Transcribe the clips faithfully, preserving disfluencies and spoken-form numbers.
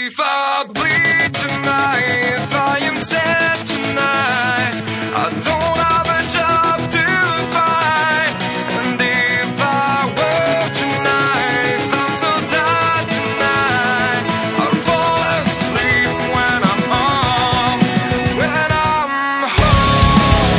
if I bleed tonight, if I am sad tonight, I don't have a job to find. And if I work tonight, if I'm so tired tonight, I'll fall asleep when I'm home, when I'm home.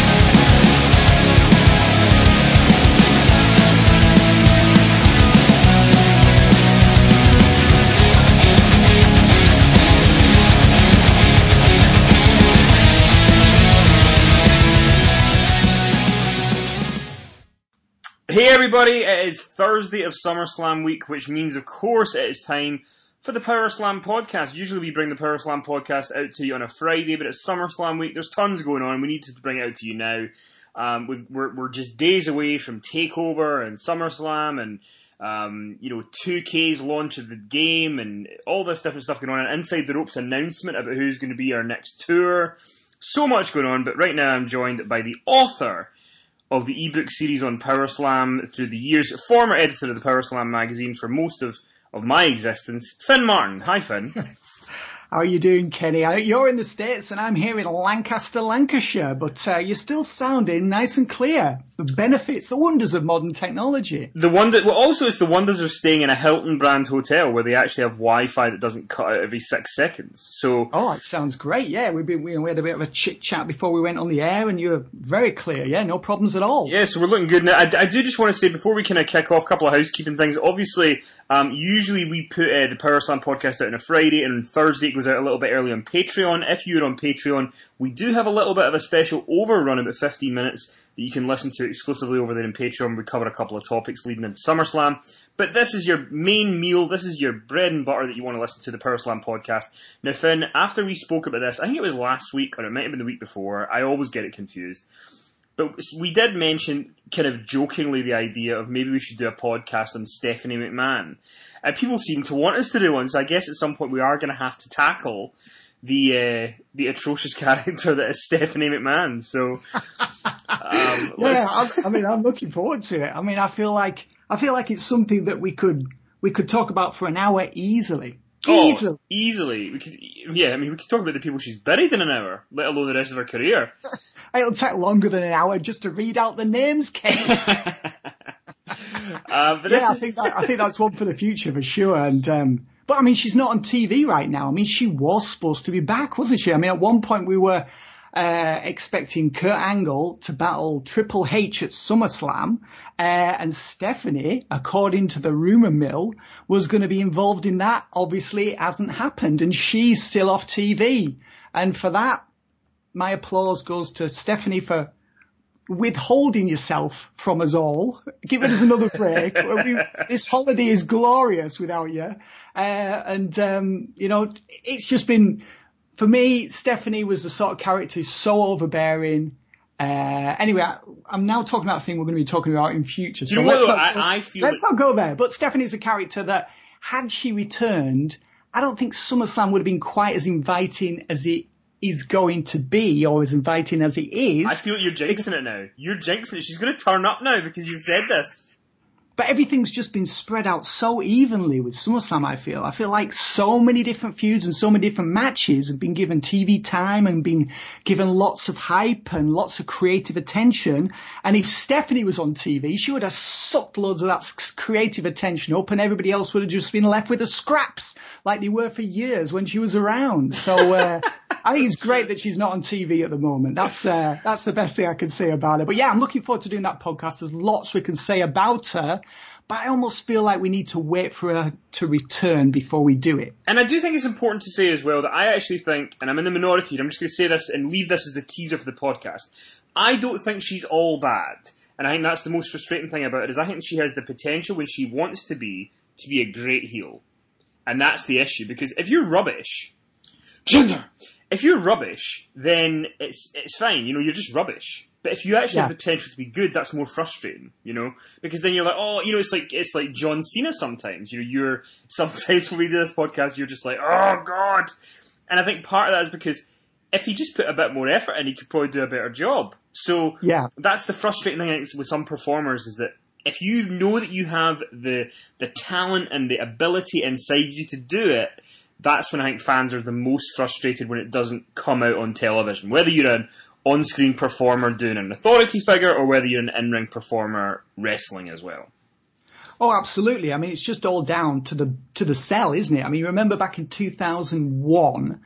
Hey everybody, it is Thursday of SummerSlam week, which means of course it is time for the Power Slam podcast. Usually we bring the Power Slam podcast out to you on a Friday, but it's SummerSlam week, there's tons going on, we need to bring it out to you now. Um, we've, we're, we're just days away from TakeOver and SummerSlam and um, you know, two K's launch of the game and all this different stuff going on, and Inside the Ropes announcement about who's going to be our next tour. So much going on, but right now I'm joined by the author of the ebook series on Power Slam through the years, former editor of the Power Slam magazine for most of, of my existence, Finn Martin. Hi, Finn. How are you doing, Kenny? You're in the States and I'm here in Lancaster, Lancashire, but uh, you're still sounding nice and clear. The benefits, the wonders of modern technology. The wonder, well, also it's the wonders of staying in a Hilton brand hotel where they actually have Wi-Fi that doesn't cut out every six seconds. So, oh, it sounds great. Yeah, we've been, we had a bit of a chit chat before we went on the air, and you're very clear. Yeah, no problems at all. Yeah, so we're looking good. Now, I, I do just want to say before we kind of kick off, a couple of housekeeping things. Obviously, um, usually we put uh, the Power Slam podcast out on a Friday, and on Thursday it goes out a little bit early on Patreon. If you're on Patreon, we do have a little bit of a special overrun, about fifteen minutes, that you can listen to exclusively over there in Patreon. We cover a couple of topics leading into SummerSlam. But this is your main meal, this is your bread and butter that you want to listen to, the Power Slam podcast. Now, Finn, after we spoke about this, I think it was last week, or it might have been the week before, I always get it confused. But we did mention, kind of jokingly, the idea of maybe we should do a podcast on Stephanie McMahon. And people seem to want us to do one, so I guess at some point we are going to have to tackle the uh, the atrocious character that is Stephanie McMahon. So, um, yeah, I, I mean, I'm looking forward to it. I mean, I feel like I feel like it's something that we could we could talk about for an hour easily. Oh, easily, easily. We could, yeah. I mean, we could talk about the people she's buried in an hour, let alone the rest of her career. It'll take longer than an hour just to read out the names, Ken. uh, but yeah, I is... think that, I think that's one for the future for sure. And um, but I mean, she's not on T V right now. I mean, she was supposed to be back, wasn't she? I mean, at one point we were uh, expecting Kurt Angle to battle Triple H at SummerSlam, uh, and Stephanie, according to the rumor mill, was going to be involved in that. Obviously, it hasn't happened, and she's still off T V. And for that, my applause goes to Stephanie for withholding yourself from us all, giving us another break. we, this holiday is glorious without you. Uh, and, um, you know, it's just been, for me, Stephanie was the sort of character so overbearing. Uh, anyway, I, I'm now talking about a thing we're going to be talking about in future. So you know let's, what, not, I, I feel let's like... not go there. But Stephanie's a character that, had she returned, I don't think SummerSlam would have been quite as inviting as it is going to be, or as inviting as it is. I feel you're jinxing it now. You're jinxing it. She's going to turn up now because you've said this. But everything's just been spread out so evenly with SummerSlam, I feel. I feel like so many different feuds and so many different matches have been given T V time and been given lots of hype and lots of creative attention. And if Stephanie was on T V, she would have sucked loads of that creative attention up, and everybody else would have just been left with the scraps like they were for years when she was around. So uh, I think it's great that she's not on T V at the moment. That's uh, that's the best thing I can say about her. But yeah, I'm looking forward to doing that podcast. There's lots we can say about her. But I almost feel like we need to wait for her to return before we do it. And I do think it's important to say as well that I actually think, and I'm in the minority, and I'm just going to say this and leave this as a teaser for the podcast, I don't think she's all bad. And I think that's the most frustrating thing about it, is I think she has the potential when she wants to be, to be a great heel. And that's the issue, because if you're rubbish, Jinder, if you're rubbish, then it's it's fine, you know, you're just rubbish. But if you actually yeah. have the potential to be good, that's more frustrating, you know? Because then you're like, oh, you know, it's like it's like John Cena sometimes. You know, you're sometimes when we do this podcast, you're just like, oh God. And I think part of that is because if he just put a bit more effort in, he could probably do a better job. So yeah. that's the frustrating thing with some performers, is that if you know that you have the the talent and the ability inside you to do it, that's when I think fans are the most frustrated when it doesn't come out on television. Whether you're an on-screen performer doing an authority figure or whether you're an in-ring performer wrestling as well. Oh, absolutely. I mean, it's just all down to the to the sell, isn't it? I mean, you remember back in two thousand one,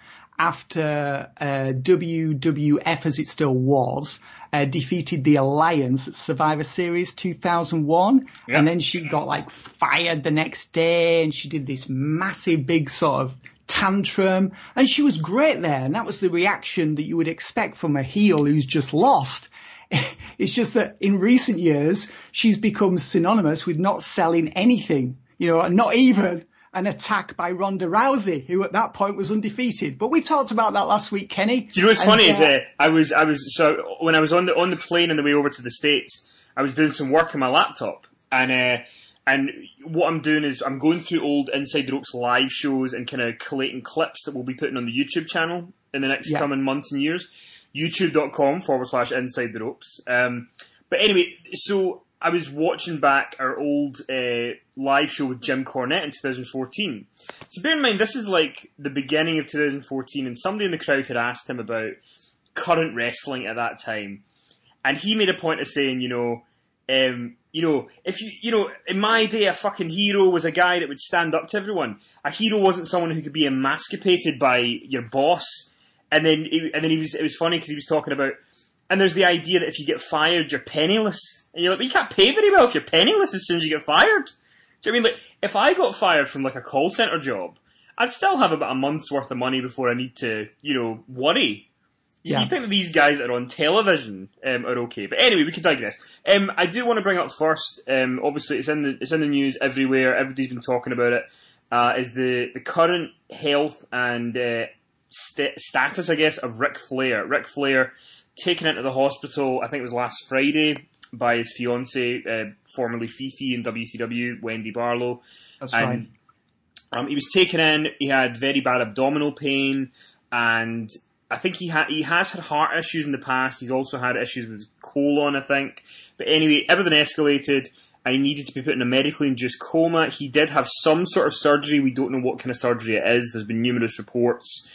after uh, W W F, as it still was, uh, defeated the Alliance at Survivor Series two thousand one, yeah. And then she got like fired the next day, and she did this massive big sort of tantrum, and she was great there, and that was the reaction that you would expect from a heel who's just lost. It's just that in recent years, she's become synonymous with not selling anything, you know, not even an attack by Ronda Rousey, who at that point was undefeated. But we talked about that last week, Kenny. Do you know what's and, funny uh, is uh, I was, I was, so when I was on the, on the plane on the way over to the States, I was doing some work on my laptop, and, uh, and what I'm doing is I'm going through old Inside the Ropes live shows and kind of collating clips that we'll be putting on the YouTube channel in the next yeah. coming months and years. YouTube.com forward slash Inside the Ropes. Um, but anyway, so I was watching back our old uh, live show with Jim Cornette in two thousand fourteen. So bear in mind, this is like the beginning of two thousand fourteen, and somebody in the crowd had asked him about current wrestling at that time. And he made a point of saying, you know, um, you know, if you, you know, in my day, a fucking hero was a guy that would stand up to everyone. A hero wasn't someone who could be emasculated by your boss. And then, and then he was. It was funny because he was talking about, and there's the idea that if you get fired, you're penniless, and you're like, well, you can't pay very well if you're penniless as soon as you get fired. Do you know what I mean? Like, if I got fired from like a call center job, I'd still have about a month's worth of money before I need to, you know, worry. Yeah. You think that these guys that are on television um, are okay, but anyway, we can digress. Um, I do want to bring up first. Um, obviously, it's in the it's in the news everywhere. Everybody's been talking about it. Uh, is the the current health and uh, St- status, I guess, of Ric Flair. Ric Flair taken into the hospital, I think it was last Friday, by his fiancée, uh, formerly Fifi in W C W, Wendy Barlow. That's and, right. Um, he was taken in, he had very bad abdominal pain, and I think he, ha- he has had heart issues in the past. He's also had issues with his colon, I think. But anyway, everything escalated, and he needed to be put in a medically induced coma. He did have some sort of surgery. We don't know what kind of surgery it is. There's been numerous reports.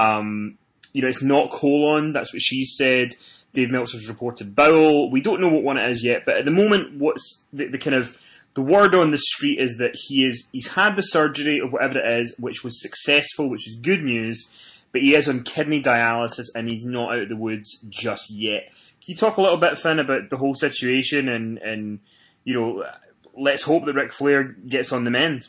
Um, you know, it's not colon, that's what she said. Dave Meltzer's reported bowel. We don't know what one it is yet, but at the moment, what's the, the kind of, the word on the street is that he is, he's had the surgery of whatever it is, which was successful, which is good news, but he is on kidney dialysis and he's not out of the woods just yet. Can you talk a little bit, Finn, about the whole situation and, and, you know, let's hope that Ric Flair gets on the mend?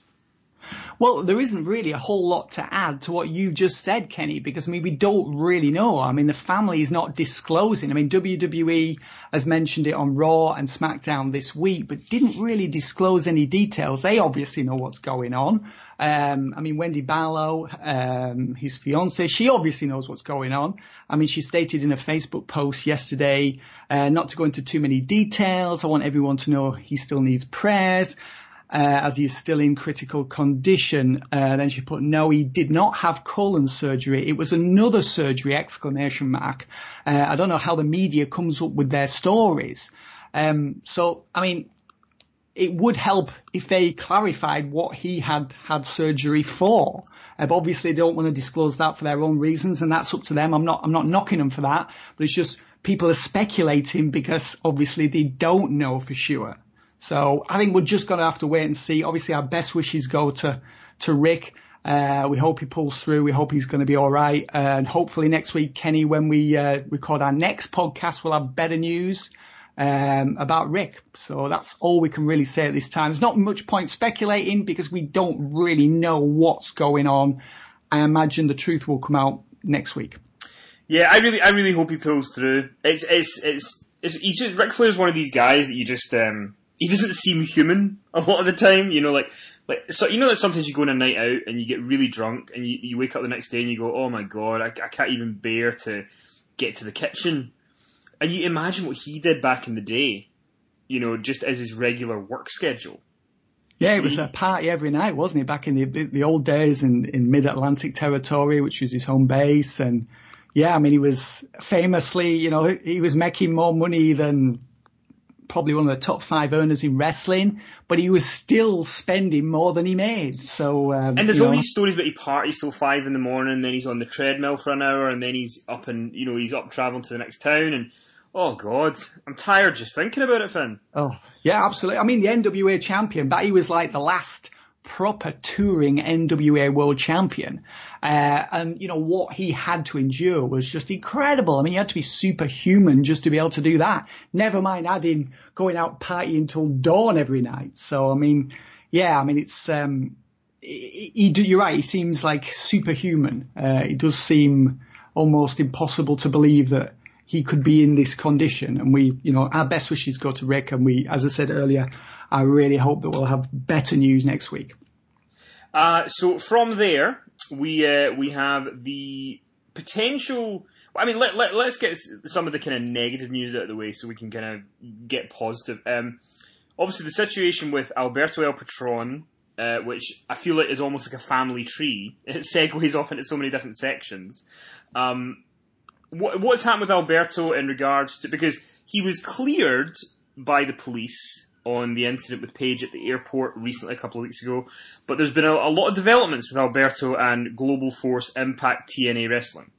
Well, there isn't really a whole lot to add to what you've just said, Kenny, because, I mean, we don't really know. I mean, the family is not disclosing. I mean, W W E has mentioned it on Raw and SmackDown this week, but didn't really disclose any details. They obviously know what's going on. Um, I mean, Wendy Barlow, um, his fiance, she obviously knows what's going on. I mean, she stated in a Facebook post yesterday, uh, not to go into too many details. I want everyone to know he still needs prayers. Uh, as he is still in critical condition. Uh, then she put, no, he did not have colon surgery. It was another surgery, exclamation mark. Uh, I don't know how the media comes up with their stories. Um, so, I mean, it would help if they clarified what he had had surgery for. Uh, but obviously they don't want to disclose that for their own reasons, and that's up to them. I'm not, I'm not knocking them for that, but it's just people are speculating because obviously they don't know for sure. So I think we're just going to have to wait and see. Obviously, our best wishes go to, to Rick. Uh, we hope he pulls through. We hope he's going to be all right. Uh, and hopefully next week, Kenny, when we uh, record our next podcast, we'll have better news um, about Rick. So that's all we can really say at this time. There's not much point speculating because we don't really know what's going on. I imagine the truth will come out next week. Yeah, I really, I really hope he pulls through. It's, it's, it's, it's he's just, Ric Flair's one of these guys that you just, um, he doesn't seem human a lot of the time, you know, like, like, so, you know that sometimes you go on a night out and you get really drunk and you, you wake up the next day and you go, oh my God, I, I can't even bear to get to the kitchen. And you imagine what he did back in the day, you know, just as his regular work schedule. Yeah, it was a party every night, wasn't it? Back in the the old days in, in mid-Atlantic territory, which was his home base. And yeah, I mean, he was famously, you know, he was making more money than probably one of the top five earners in wrestling, but he was still spending more than he made. So um, and there's you all know. these stories about he parties till five in the morning, then he's on the treadmill for an hour, and then he's up and you know he's up traveling to the next town. And oh god, I'm tired just thinking about it, Finn. Oh yeah, absolutely. I mean, the N W A champion, but he was like the last proper touring N W A world champion. Uh, and, you know, what he had to endure was just incredible. I mean, you had to be superhuman just to be able to do that. Never mind adding going out partying till dawn every night. So, I mean, yeah, I mean, it's, um, he, he, you're right. He seems like superhuman. Uh, it does seem almost impossible to believe that he could be in this condition. And we, you know, our best wishes go to Rick. And we, as I said earlier, I really hope that we'll have better news next week. Uh, so from there, we uh, we have the potential. I mean, let, let let's get some of the kind of negative news out of the way, so we can kind of get positive. Um, obviously, the situation with Alberto El Patron, uh, which I feel like is almost like a family tree. It segues off into so many different sections. Um, what what's happened with Alberto in regards to, because he was cleared by the police on the incident with Paige at the airport recently, a couple of weeks ago. But there's been a, a lot of developments with Alberto and Global Force Impact T N A Wrestling.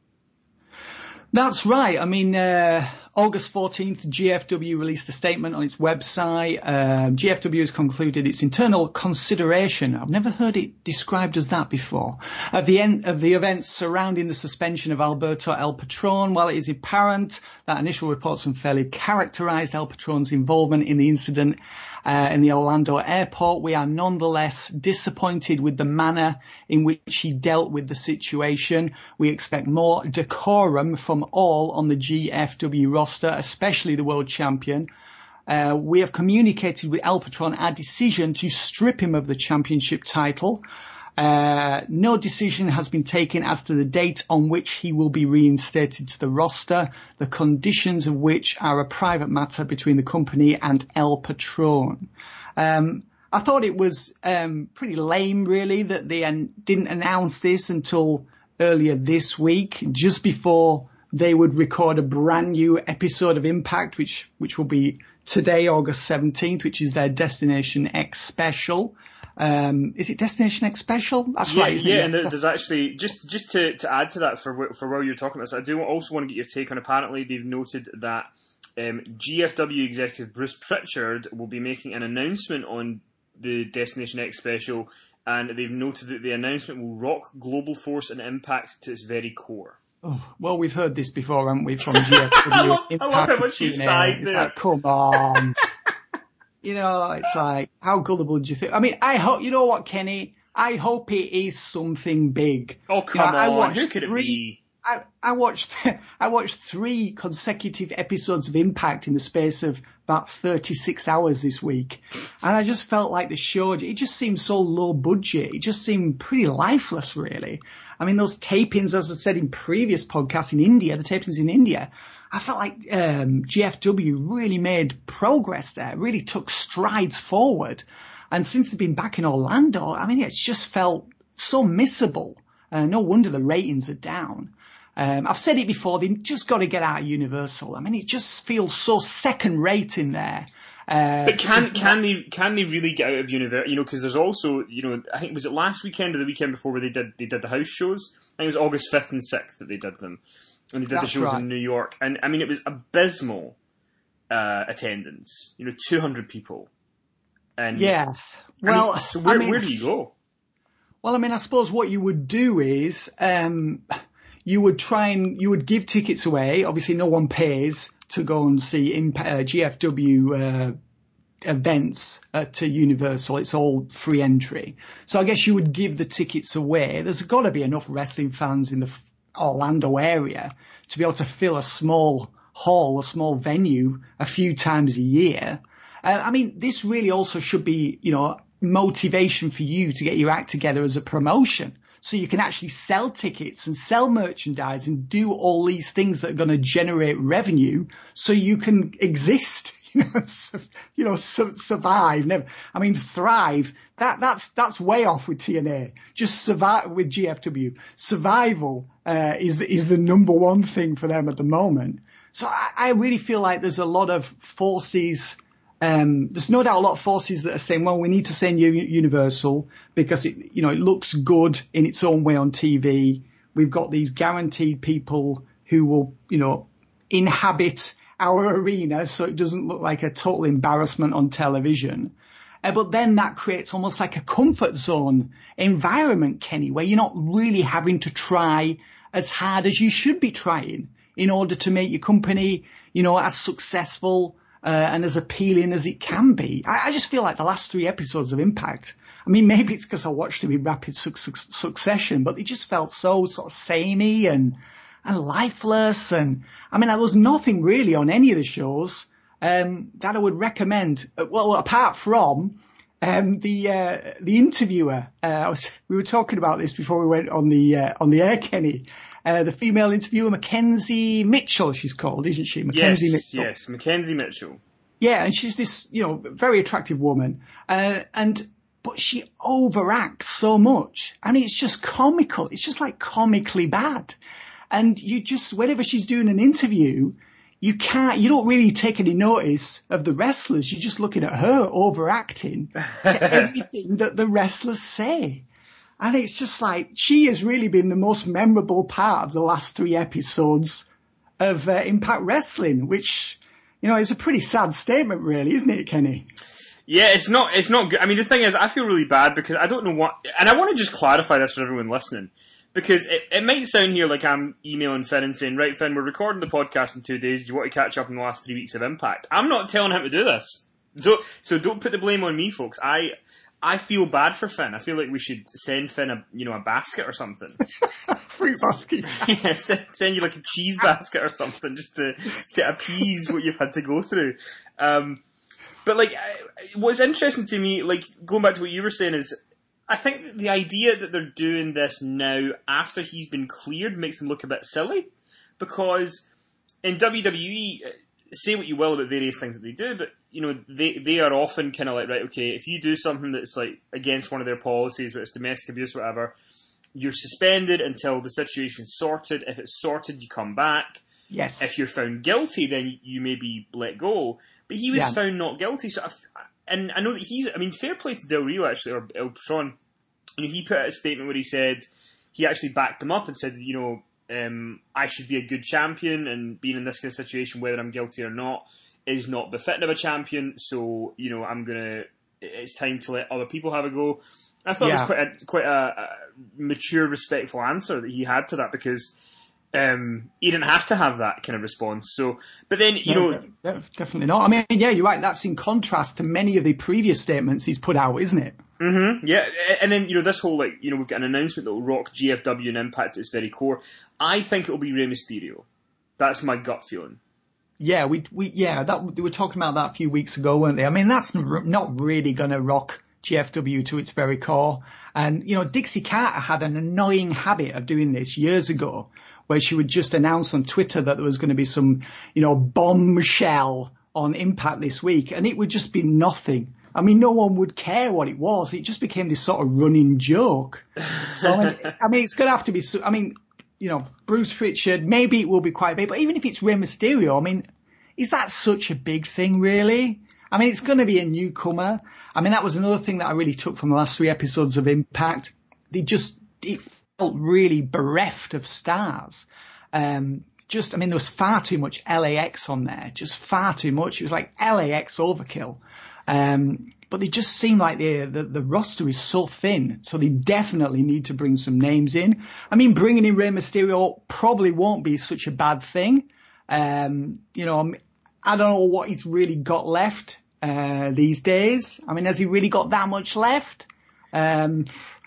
That's right. I mean, uh, August fourteenth, G F W released a statement on its website. Uh, G F W has concluded its internal consideration, I've never heard it described as that before, of the end of the events surrounding the suspension of Alberto El Patron. While it is apparent that initial reports unfairly characterized El Patron's involvement in the incident Uh, in the Orlando airport, we are nonetheless disappointed with the manner in which he dealt with the situation. We expect more decorum from all on the G F W roster, especially the world champion. Uh, we have communicated with El Patron our decision to strip him of the championship title. Uh, no decision has been taken as to the date on which he will be reinstated to the roster, the conditions of which are a private matter between the company and El Patron. Um, I thought it was um, pretty lame, really, that they an- didn't announce this until earlier this week, just before they would record a brand new episode of Impact, which which will be today, August seventeenth, which is their Destination X special. Um, is it Destination X special? That's yeah, right. Isn't yeah, it? and there, Des- there's actually just just to, to add to that for for while you're talking about this, I do also want to get your take on. Apparently, they've noted that um, G F W executive Bruce Pritchard will be making an announcement on the Destination X special, and they've noted that the announcement will rock Global Force and Impact to its very core. Oh, well, we've heard this before, haven't we, from G F W? I love, Impact I love how much you T N A. sighed It's there. like, come on. You know, it's like, how gullible do you think? I mean, I hope, you know what, Kenny? I hope it is something big. Oh, come you know, I on. watched Who could three, it be? I, I watched, I watched three consecutive episodes of Impact in the space of about thirty-six hours this week. And I just felt like the show, it just seemed so low budget. It just seemed pretty lifeless, really. I mean, those tapings, as I said in previous podcasts in India, the tapings in India, I felt like um, G F W really made progress there, really took strides forward. And since they've been back in Orlando, I mean, it's just felt so missable. Uh, no wonder the ratings are down. Um, I've said it before, they just got to get out of Universal. I mean, it just feels so second-rate in there. Uh, But can can they can they really get out of Universal? You know, because there's also, you know, I think was it last weekend or the weekend before where they did they did the house shows. I think it was August fifth and sixth that they did them, and they did That's the shows right. in New York. And I mean, it was abysmal uh, attendance. You know, two hundred people. And yeah. I Well, mean, so where I mean, where do you go? Well, I mean, I suppose what you would do is um, you would try and you would give tickets away. Obviously, no one pays to go and see in, uh, G F W uh, events uh, to Universal. It's all free entry. So I guess you would give the tickets away. There's got to be enough wrestling fans in the Orlando area to be able to fill a small hall, a small venue a few times a year. Uh, I mean, this really also should be, you know, motivation for you to get your act together as a promotion. So you can actually sell tickets and sell merchandise and do all these things that are going to generate revenue so you can exist, you know, su- you know, su- survive. Never, I mean, thrive. That, that's, that's way off with T N A. Just survive with G F W. Survival, uh, is, is the number one thing for them at the moment. So I, I really feel like there's a lot of forces, Um, there's no doubt a lot of forces that are saying, well, we need to send you Universal because it, you know, it looks good in its own way on T V. We've got these guaranteed people who will, you know, inhabit our arena so it doesn't look like a total embarrassment on television. Uh, but then that creates almost like a comfort zone environment, Kenny, where you're not really having to try as hard as you should be trying in order to make your company, you know, as successful uh, and as appealing as it can be. I, I just feel like the last three episodes of Impact, I mean, maybe it's because I watched them in rapid su- su- succession, but they just felt so sort of samey and, and lifeless. And I mean, there was nothing really on any of the shows um, that I would recommend. Well, apart from um, the uh, the interviewer, uh, I was, we were talking about this before we went on the uh, on the air, Kenny. Uh, the female interviewer, Mackenzie Mitchell, she's called, isn't she? Mackenzie yes, Mitchell. Yes, Mackenzie Mitchell. Yeah, and she's this, you know, very attractive woman, uh, and but she overacts so much, and it's just comical. It's just like comically bad, and you just whenever she's doing an interview, you can't, you don't really take any notice of the wrestlers. You're just looking at her overacting to everything that the wrestlers say. And it's just like, she has really been the most memorable part of the last three episodes of uh, Impact Wrestling, which, you know, is a pretty sad statement, really, isn't it, Kenny? Yeah, it's not, it's not good. I mean, the thing is, I feel really bad because I don't know what, and I want to just clarify this for everyone listening, because it, it might sound here like I'm emailing Finn and saying, right, Finn, we're recording the podcast in two days. Do you want to catch up on the last three weeks of Impact? I'm not telling him to do this. Don't, so don't put the blame on me, folks. I, I feel bad for Finn. I feel like we should send Finn a, you know, a basket or something. Fruit basket. Yeah, send, send you like a cheese basket or something just to, to appease what you've had to go through. Um, but like, I, what's interesting to me, like going back to what you were saying is, I think the idea that they're doing this now after he's been cleared makes them look a bit silly, because in W W E, say what you will about various things that they do, but you know, they, they are often kind of like, right, okay, if you do something that's like against one of their policies, whether it's domestic abuse or whatever, you're suspended until the situation's sorted. If it's sorted, you come back. Yes. If you're found guilty, then you may be let go. But he was Yeah. found not guilty, so I've, and I know that he's, I mean, fair play to Del Rio actually, or El Patron. You know, he put out a statement where he said, he actually backed him up and said, you know, um, I should be a good champion, and being in this kind of situation, whether I'm guilty or not, is not befitting of a champion, so, you know, I'm gonna, it's time to let other people have a go. I thought Yeah. it was quite a, quite a, a mature, respectful answer that he had to that, because um, he didn't have to have that kind of response. So, but then, you No, know... de- definitely not. I mean, yeah, you're right. That's in contrast to many of the previous statements he's put out, isn't it? Mm-hmm, yeah, and then, you know, this whole, like, you know, we've got an announcement that will rock G F W and Impact at its very core. I think it'll be Rey Mysterio. That's my gut feeling. Yeah, we, we, yeah, that, they were talking about that a few weeks ago, weren't they? I mean, that's n- not really going to rock G F W to its very core. And, you know, Dixie Carter had an annoying habit of doing this years ago, where she would just announce on Twitter that there was going to be some, you know, bombshell on Impact this week, and it would just be nothing. I mean, no one would care what it was. It just became this sort of running joke. So, I mean, I mean it's going to have to be, I mean, you know, Bruce Pritchard, maybe it will be quite big, but even if it's Rey Mysterio, I mean, is that such a big thing, really? I mean, it's going to be a newcomer. I mean, that was another thing that I really took from the last three episodes of Impact. They just, it felt really bereft of stars. Um, just, I mean, there was far too much L A X on there, just far too much. It was like L A X overkill. Um, but they just seem like the, the the roster is so thin, so they definitely need to bring some names in. I mean, bringing in Rey Mysterio probably won't be such a bad thing. Um, you know, I don't know what he's really got left uh, these days. I mean, has he really got that much left? Um,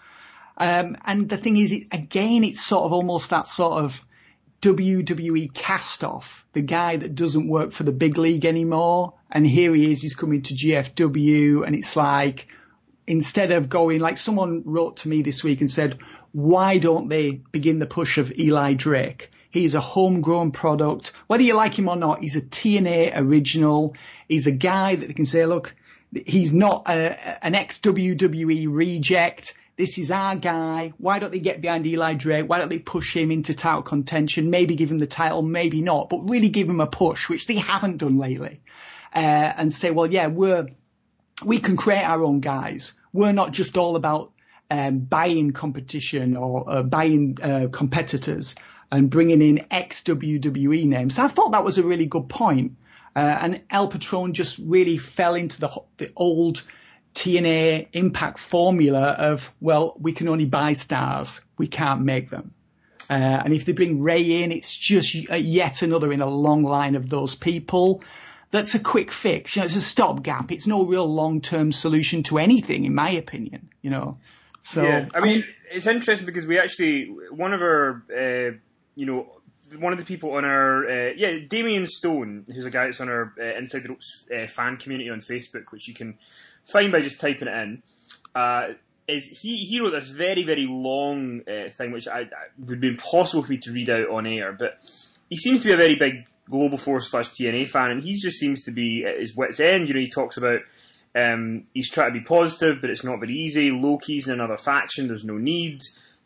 um, and the thing is, it, again, it's sort of almost that sort of W W E cast-off, the guy that doesn't work for the big league anymore, and here he is, he's coming to G F W, and it's like, instead of going, like someone wrote to me this week and said, why don't they begin the push of Eli Drake? He's a homegrown product. Whether you like him or not, he's a T N A original. He's a guy that they can say, look, he's not a, an ex-W W E reject. This is our guy. Why don't they get behind Eli Drake? Why don't they push him into title contention? Maybe give him the title, maybe not, but really give him a push, which they haven't done lately. uh, and say, well, yeah, we're we can create our own guys. We're not just all about um, buying competition or uh, buying uh, competitors and bringing in ex-W W E names. So I thought that was a really good point. Uh, and El Patron just really fell into the the old T N A Impact formula of, well, we can only buy stars, we can't make them. Uh, and if they bring Ray in, it's just yet another in a long line of those people. That's a quick fix. You know, it's a stopgap. It's no real long-term solution to anything, in my opinion. You know, so yeah, I mean, it's interesting because we actually one of our, uh, you know, one of the people on our, uh, yeah, Damien Stone, who's a guy that's on our uh, Inside the Ropes uh, fan community on Facebook, which you can find by just typing it in. Uh, is he, he wrote this very, very long uh, thing, which I, I would be impossible for me to read out on air, but he seems to be a very big Global Force slash T N A fan, and he just seems to be at his wit's end. You know, he talks about um, he's trying to be positive, but it's not very easy. Loki's in another faction, there's no need.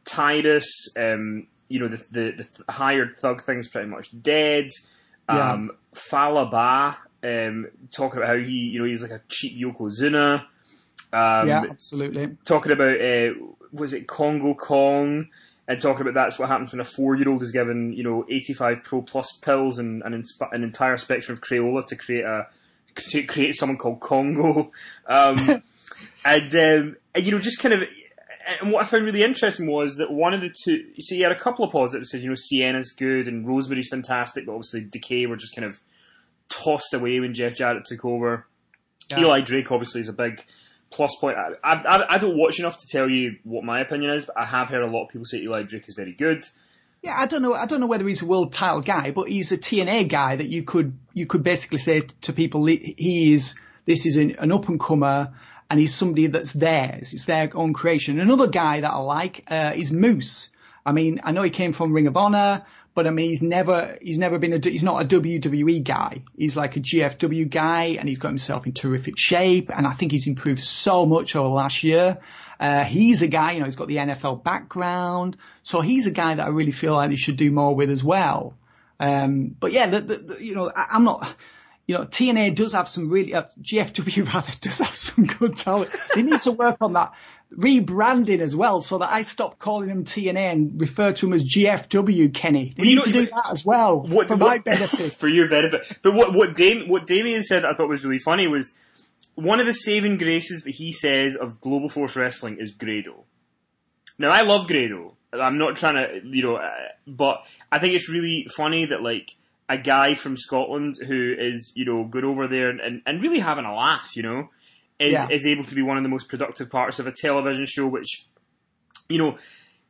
Titus, um, you know, the, the, the hired thug thing's pretty much dead. Yeah. Um, Falaba, um, talking about how he, you know, he's like a cheap Yokozuna. Um, yeah, absolutely. Talking about, uh, was it Congo Kong? And talking about that's what happens when a four-year-old is given, you know, eighty-five Pro Plus pills and an, insp- an entire spectrum of Crayola to create a to create someone called Congo. Um, and, um, and, you know, just kind of... And what I found really interesting was that one of the two... So you had a couple of positives. You know, Sienna's good and Rosemary's fantastic, but obviously Decay were just kind of tossed away when Jeff Jarrett took over. Yeah. Eli Drake obviously is a big plus point. I, I, I don't watch enough to tell you what my opinion is, but I have heard a lot of people say Eli Drake is very good. Yeah, I don't know. I don't know whether he's a world title guy, but he's a T N A guy that you could you could basically say to people, he is this is an, an up and comer, and he's somebody that's theirs. It's their own creation. Another guy that I like uh, is Moose. I mean, I know he came from Ring of Honor, but I mean, he's never he's never been a he's not a W W E guy. He's like a G F W guy, and he's got himself in terrific shape. And I think he's improved so much over the last year. Uh, he's a guy, you know, he's got the N F L background, so he's a guy that I really feel like they should do more with as well. Um, but yeah, the, the, the, you know, I, I'm not. You know, T N A does have some really, uh, G F W rather does have some good talent. They need to work on that rebranding as well, so that I stop calling them T N A and refer to them as G F W, Kenny. They well, need know, to do that as well, what, for what, my benefit. For your benefit. But what, what, Dam- what Damien said that I thought was really funny was, one of the saving graces that he says of Global Force Wrestling is Grado. Now, I love Grado. I'm not trying to, you know, uh, but I think it's really funny that, like, a guy from Scotland who is, you know, good over there and, and, and really having a laugh, you know, is, yeah. is able to be one of the most productive parts of a television show, which, you know,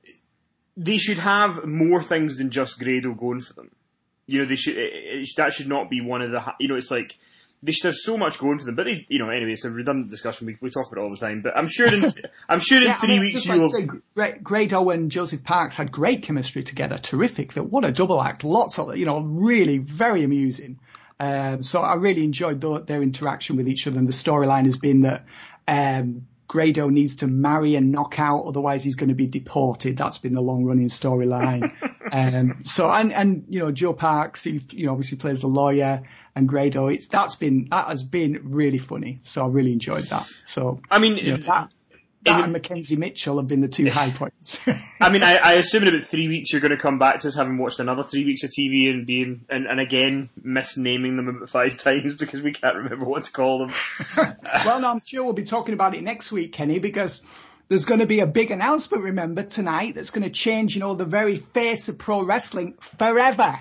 they should have more things than just Grado going for them. You know, they should, it, it, that should not be one of the, you know, it's like, they should have so much going for them, but they, you know, anyway, it's a redundant discussion. We, we talk about it all the time, but I'm sure in, I'm sure in yeah, three I mean, weeks you'll. Like say, Grado and Joseph Parks had great chemistry together. Terrific. That what a double act. Lots of, you know, really very amusing. Um, so I really enjoyed the, their interaction with each other. And the storyline has been that, um, Grado needs to marry and knock out, otherwise he's going to be deported. That's been the long running storyline. um, so, and, and, you know, Joe Parks, he, you know, obviously plays the lawyer, and Grado, it's, that's been, that has been really funny. So I really enjoyed that. So, I mean, you know, that, that and Mackenzie Mitchell have been the two high points. I mean, I, I assume in about three weeks you're going to come back to us having watched another three weeks of T V and being, and, and again, misnaming them about five times because we can't remember what to call them. Well, no, I'm sure we'll be talking about it next week, Kenny, because there's going to be a big announcement, remember, tonight that's going to change, you know, the very face of pro wrestling forever.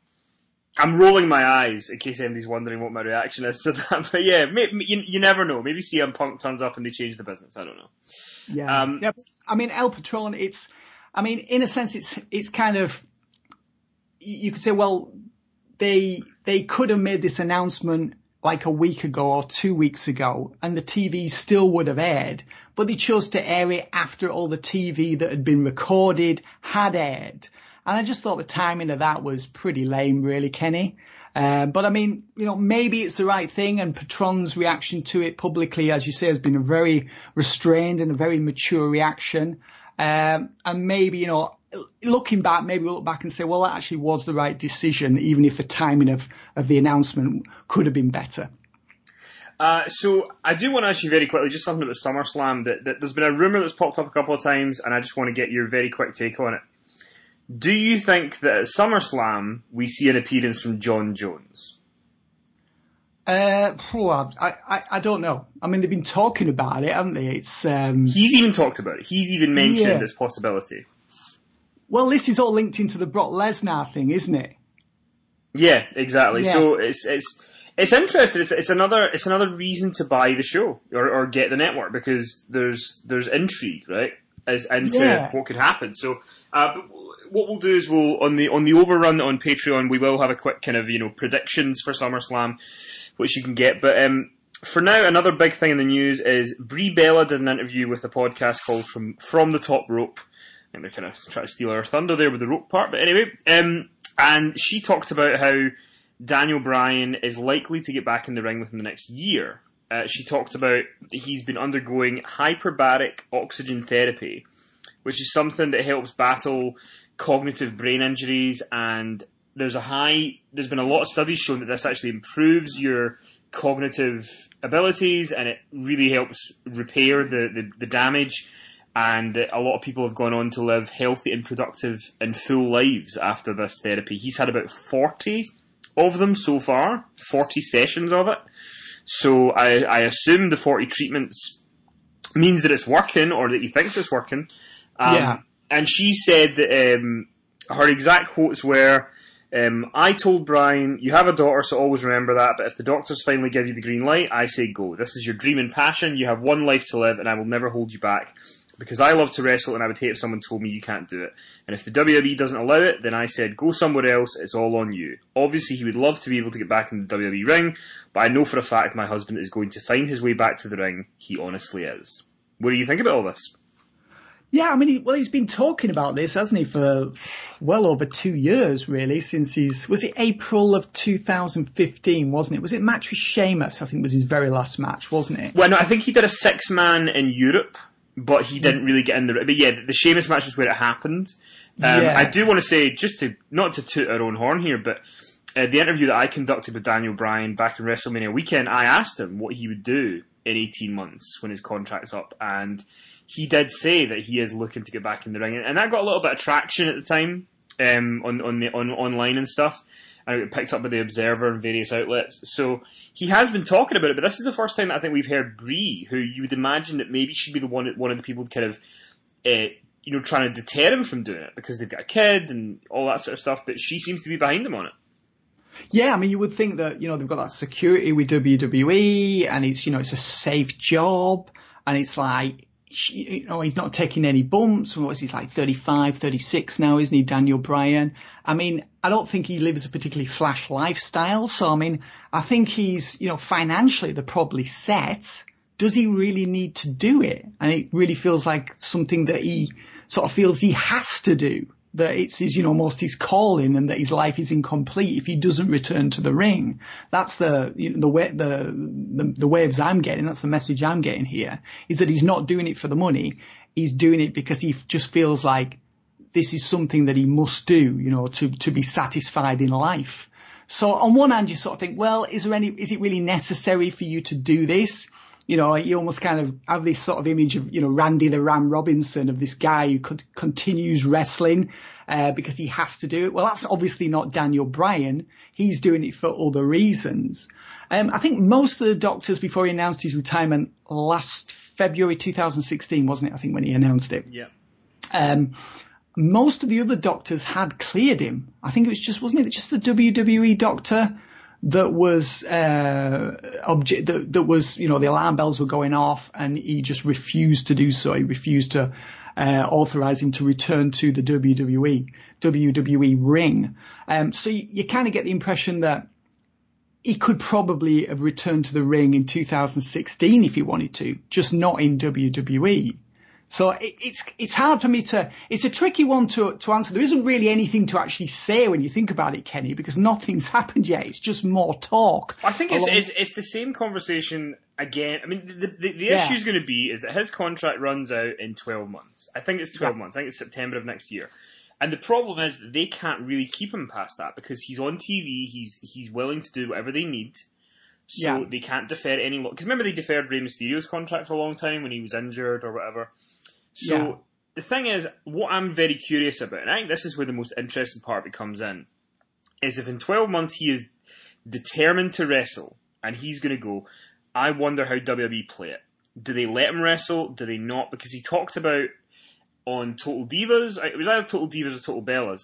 I'm rolling my eyes in case anybody's wondering what my reaction is to that. But yeah, maybe, you, you never know. Maybe C M Punk turns up and they change the business. I don't know. Yeah. Um, yeah. I mean, El Patron, it's, I mean, in a sense, it's, it's kind of, you could say, well, they, they could have made this announcement like a week ago or two weeks ago and the T V still would have aired, but they chose to air it after all the T V that had been recorded had aired. And I just thought the timing of that was pretty lame, really, Kenny. Uh, but I mean, you know, maybe it's the right thing, and Patron's reaction to it publicly, as you say, has been a very restrained and a very mature reaction. Um, and maybe, you know, looking back, maybe we'll look back and say, well, that actually was the right decision, even if the timing of, of the announcement could have been better. Uh, so I do want to ask you very quickly, just something about SummerSlam, that, that there's been a rumour that's popped up a couple of times, and I just want to get your very quick take on it. Do you think that at SummerSlam we see an appearance from John Jones? Uh, I, I, I don't know. I mean, they've been talking about it, haven't they? It's um, He's even talked about it. He's even mentioned yeah. this possibility. Well, this is all linked into the Brock Lesnar thing, isn't it? Yeah, exactly. Yeah. So it's it's it's interesting. It's, it's another it's another reason to buy the show or, or get the network, because there's there's intrigue, right, as into Yeah. what could happen. So uh, but what we'll do is we'll on the on the overrun on Patreon, we will have a quick kind of you know predictions for SummerSlam, which you can get. But um, for now, another big thing in the news is Brie Bella did an interview with a podcast called From From the Top Rope. I think they're kind of trying to steal our thunder there with the rope part, but anyway, um, and she talked about how Daniel Bryan is likely to get back in the ring within the next year. Uh, she talked about he's been undergoing hyperbaric oxygen therapy, which is something that helps battle cognitive brain injuries, and there's a high, there's been a lot of studies showing that this actually improves your cognitive abilities, and it really helps repair the, the, the damage. And a lot of people have gone on to live healthy and productive and full lives after this therapy. He's had about forty of them so far, forty sessions of it. So I, I assume the forty treatments means that it's working, or that he thinks it's working. Um, Yeah. And she said that um, her exact quotes were, um, I told Brian, you have a daughter, so always remember that, but if the doctors finally give you the green light, I say go. This is your dream and passion. You have one life to live, and I will never hold you back. Because I love to wrestle, and I would hate if someone told me you can't do it. And if the W W E doesn't allow it, then I said, go somewhere else, it's all on you. Obviously, he would love to be able to get back in the W W E ring, but I know for a fact my husband is going to find his way back to the ring. He honestly is. What do you think about all this? Yeah, I mean, he, well, he's been talking about this, hasn't he, for well over two years, really, since he's, was it April of two thousand fifteen, wasn't it? Was it match with Sheamus, I think was his very last match, wasn't it? Well, no, I think he did a six-man in Europe, but he didn't really get in the... But yeah, the Sheamus match was where it happened. Um, Yeah. I do want to say, just to, not to toot our own horn here, but uh, the interview that I conducted with Daniel Bryan back in WrestleMania weekend, I asked him what he would do in eighteen months when his contract's up, and he did say that he is looking to get back in the ring, and that got a little bit of traction at the time um, on on the on online and stuff. And it got picked up by the Observer and various outlets. So he has been talking about it, but this is the first time that I think we've heard Brie, who you would imagine that maybe she'd be the one one of the people kind of uh, you know trying to deter him from doing it because they've got a kid and all that sort of stuff. But she seems to be behind him on it. Yeah, I mean, you would think that, you know, they've got that security with W W E, and it's, you know, it's a safe job, and it's like, you know, he's not taking any bumps. What's he's like thirty-five, thirty-six now, isn't he, Daniel Bryan? I mean, I don't think he lives a particularly flash lifestyle. So, I mean, I think he's, you know, financially they're probably set. Does he really need to do it? And it really feels like something that he sort of feels he has to do. That it's his, you know, almost his calling, and that his life is incomplete if he doesn't return to the ring. That's the, you know, the way, the, the, the waves I'm getting. That's the message I'm getting here, is that he's not doing it for the money. He's doing it because he just feels like this is something that he must do, you know, to, to be satisfied in life. So on one hand, you sort of think, well, is there any, is it really necessary for you to do this? You know, you almost kind of have this sort of image of, you know, Randy the Ram Robinson, of this guy who could, continues wrestling uh, because he has to do it. Well, that's obviously not Daniel Bryan. He's doing it for other reasons. Um, I think most of the doctors, before he announced his retirement last February two thousand sixteen, wasn't it? I think when he announced it. Yeah. Um, most of the other doctors had cleared him. I think it was just, wasn't it just the W W E doctor that was uh object that, that was, you know, the alarm bells were going off, and he just refused to do so. He refused to uh authorize him to return to the W W E W W E ring. Um so you, you kind of get the impression that he could probably have returned to the ring in two thousand sixteen if he wanted to, just not in W W E. So it, it's it's hard for me to, it's a tricky one to to answer. There isn't really anything to actually say when you think about it, Kenny, because nothing's happened yet. It's just more talk. I think it's Along- it's, it's the same conversation again. I mean, the the, the Yeah. issue is going to be is that his contract runs out in twelve months. I think it's twelve Yeah. months. I think it's September of next year. And the problem is that they can't really keep him past that because he's on T V. He's he's willing to do whatever they need. So Yeah. they can't defer it any longer. Because remember, they deferred Rey Mysterio's contract for a long time when he was injured or whatever. So Yeah. the thing is, what I'm very curious about, and I think this is where the most interesting part of it comes in, is if in twelve months he is determined to wrestle and he's going to go, I wonder how W W E play it. Do they let him wrestle? Do they not? Because he talked about on Total Divas, it was either Total Divas or Total Bellas,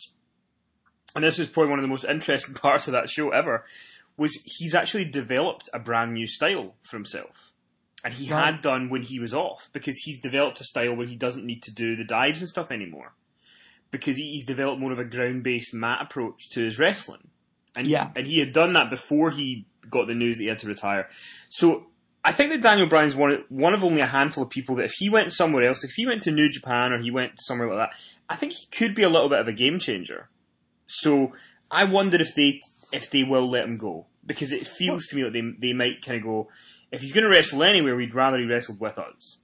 and this is probably one of the most interesting parts of that show ever, was he's actually developed a brand new style for himself. And he Right. had done when he was off, because he's developed a style where he doesn't need to do the dives and stuff anymore. Because he- he's developed more of a ground-based mat approach to his wrestling. And, Yeah. and he had done that before he got the news that he had to retire. So I think that Daniel Bryan's one of, one of only a handful of people that if he went somewhere else, if he went to New Japan or he went somewhere like that, I think he could be a little bit of a game changer. So I wonder if they if they will let him go. Because it feels to me like they, they might kind of go, if he's going to wrestle anywhere, we'd rather he wrestled with us.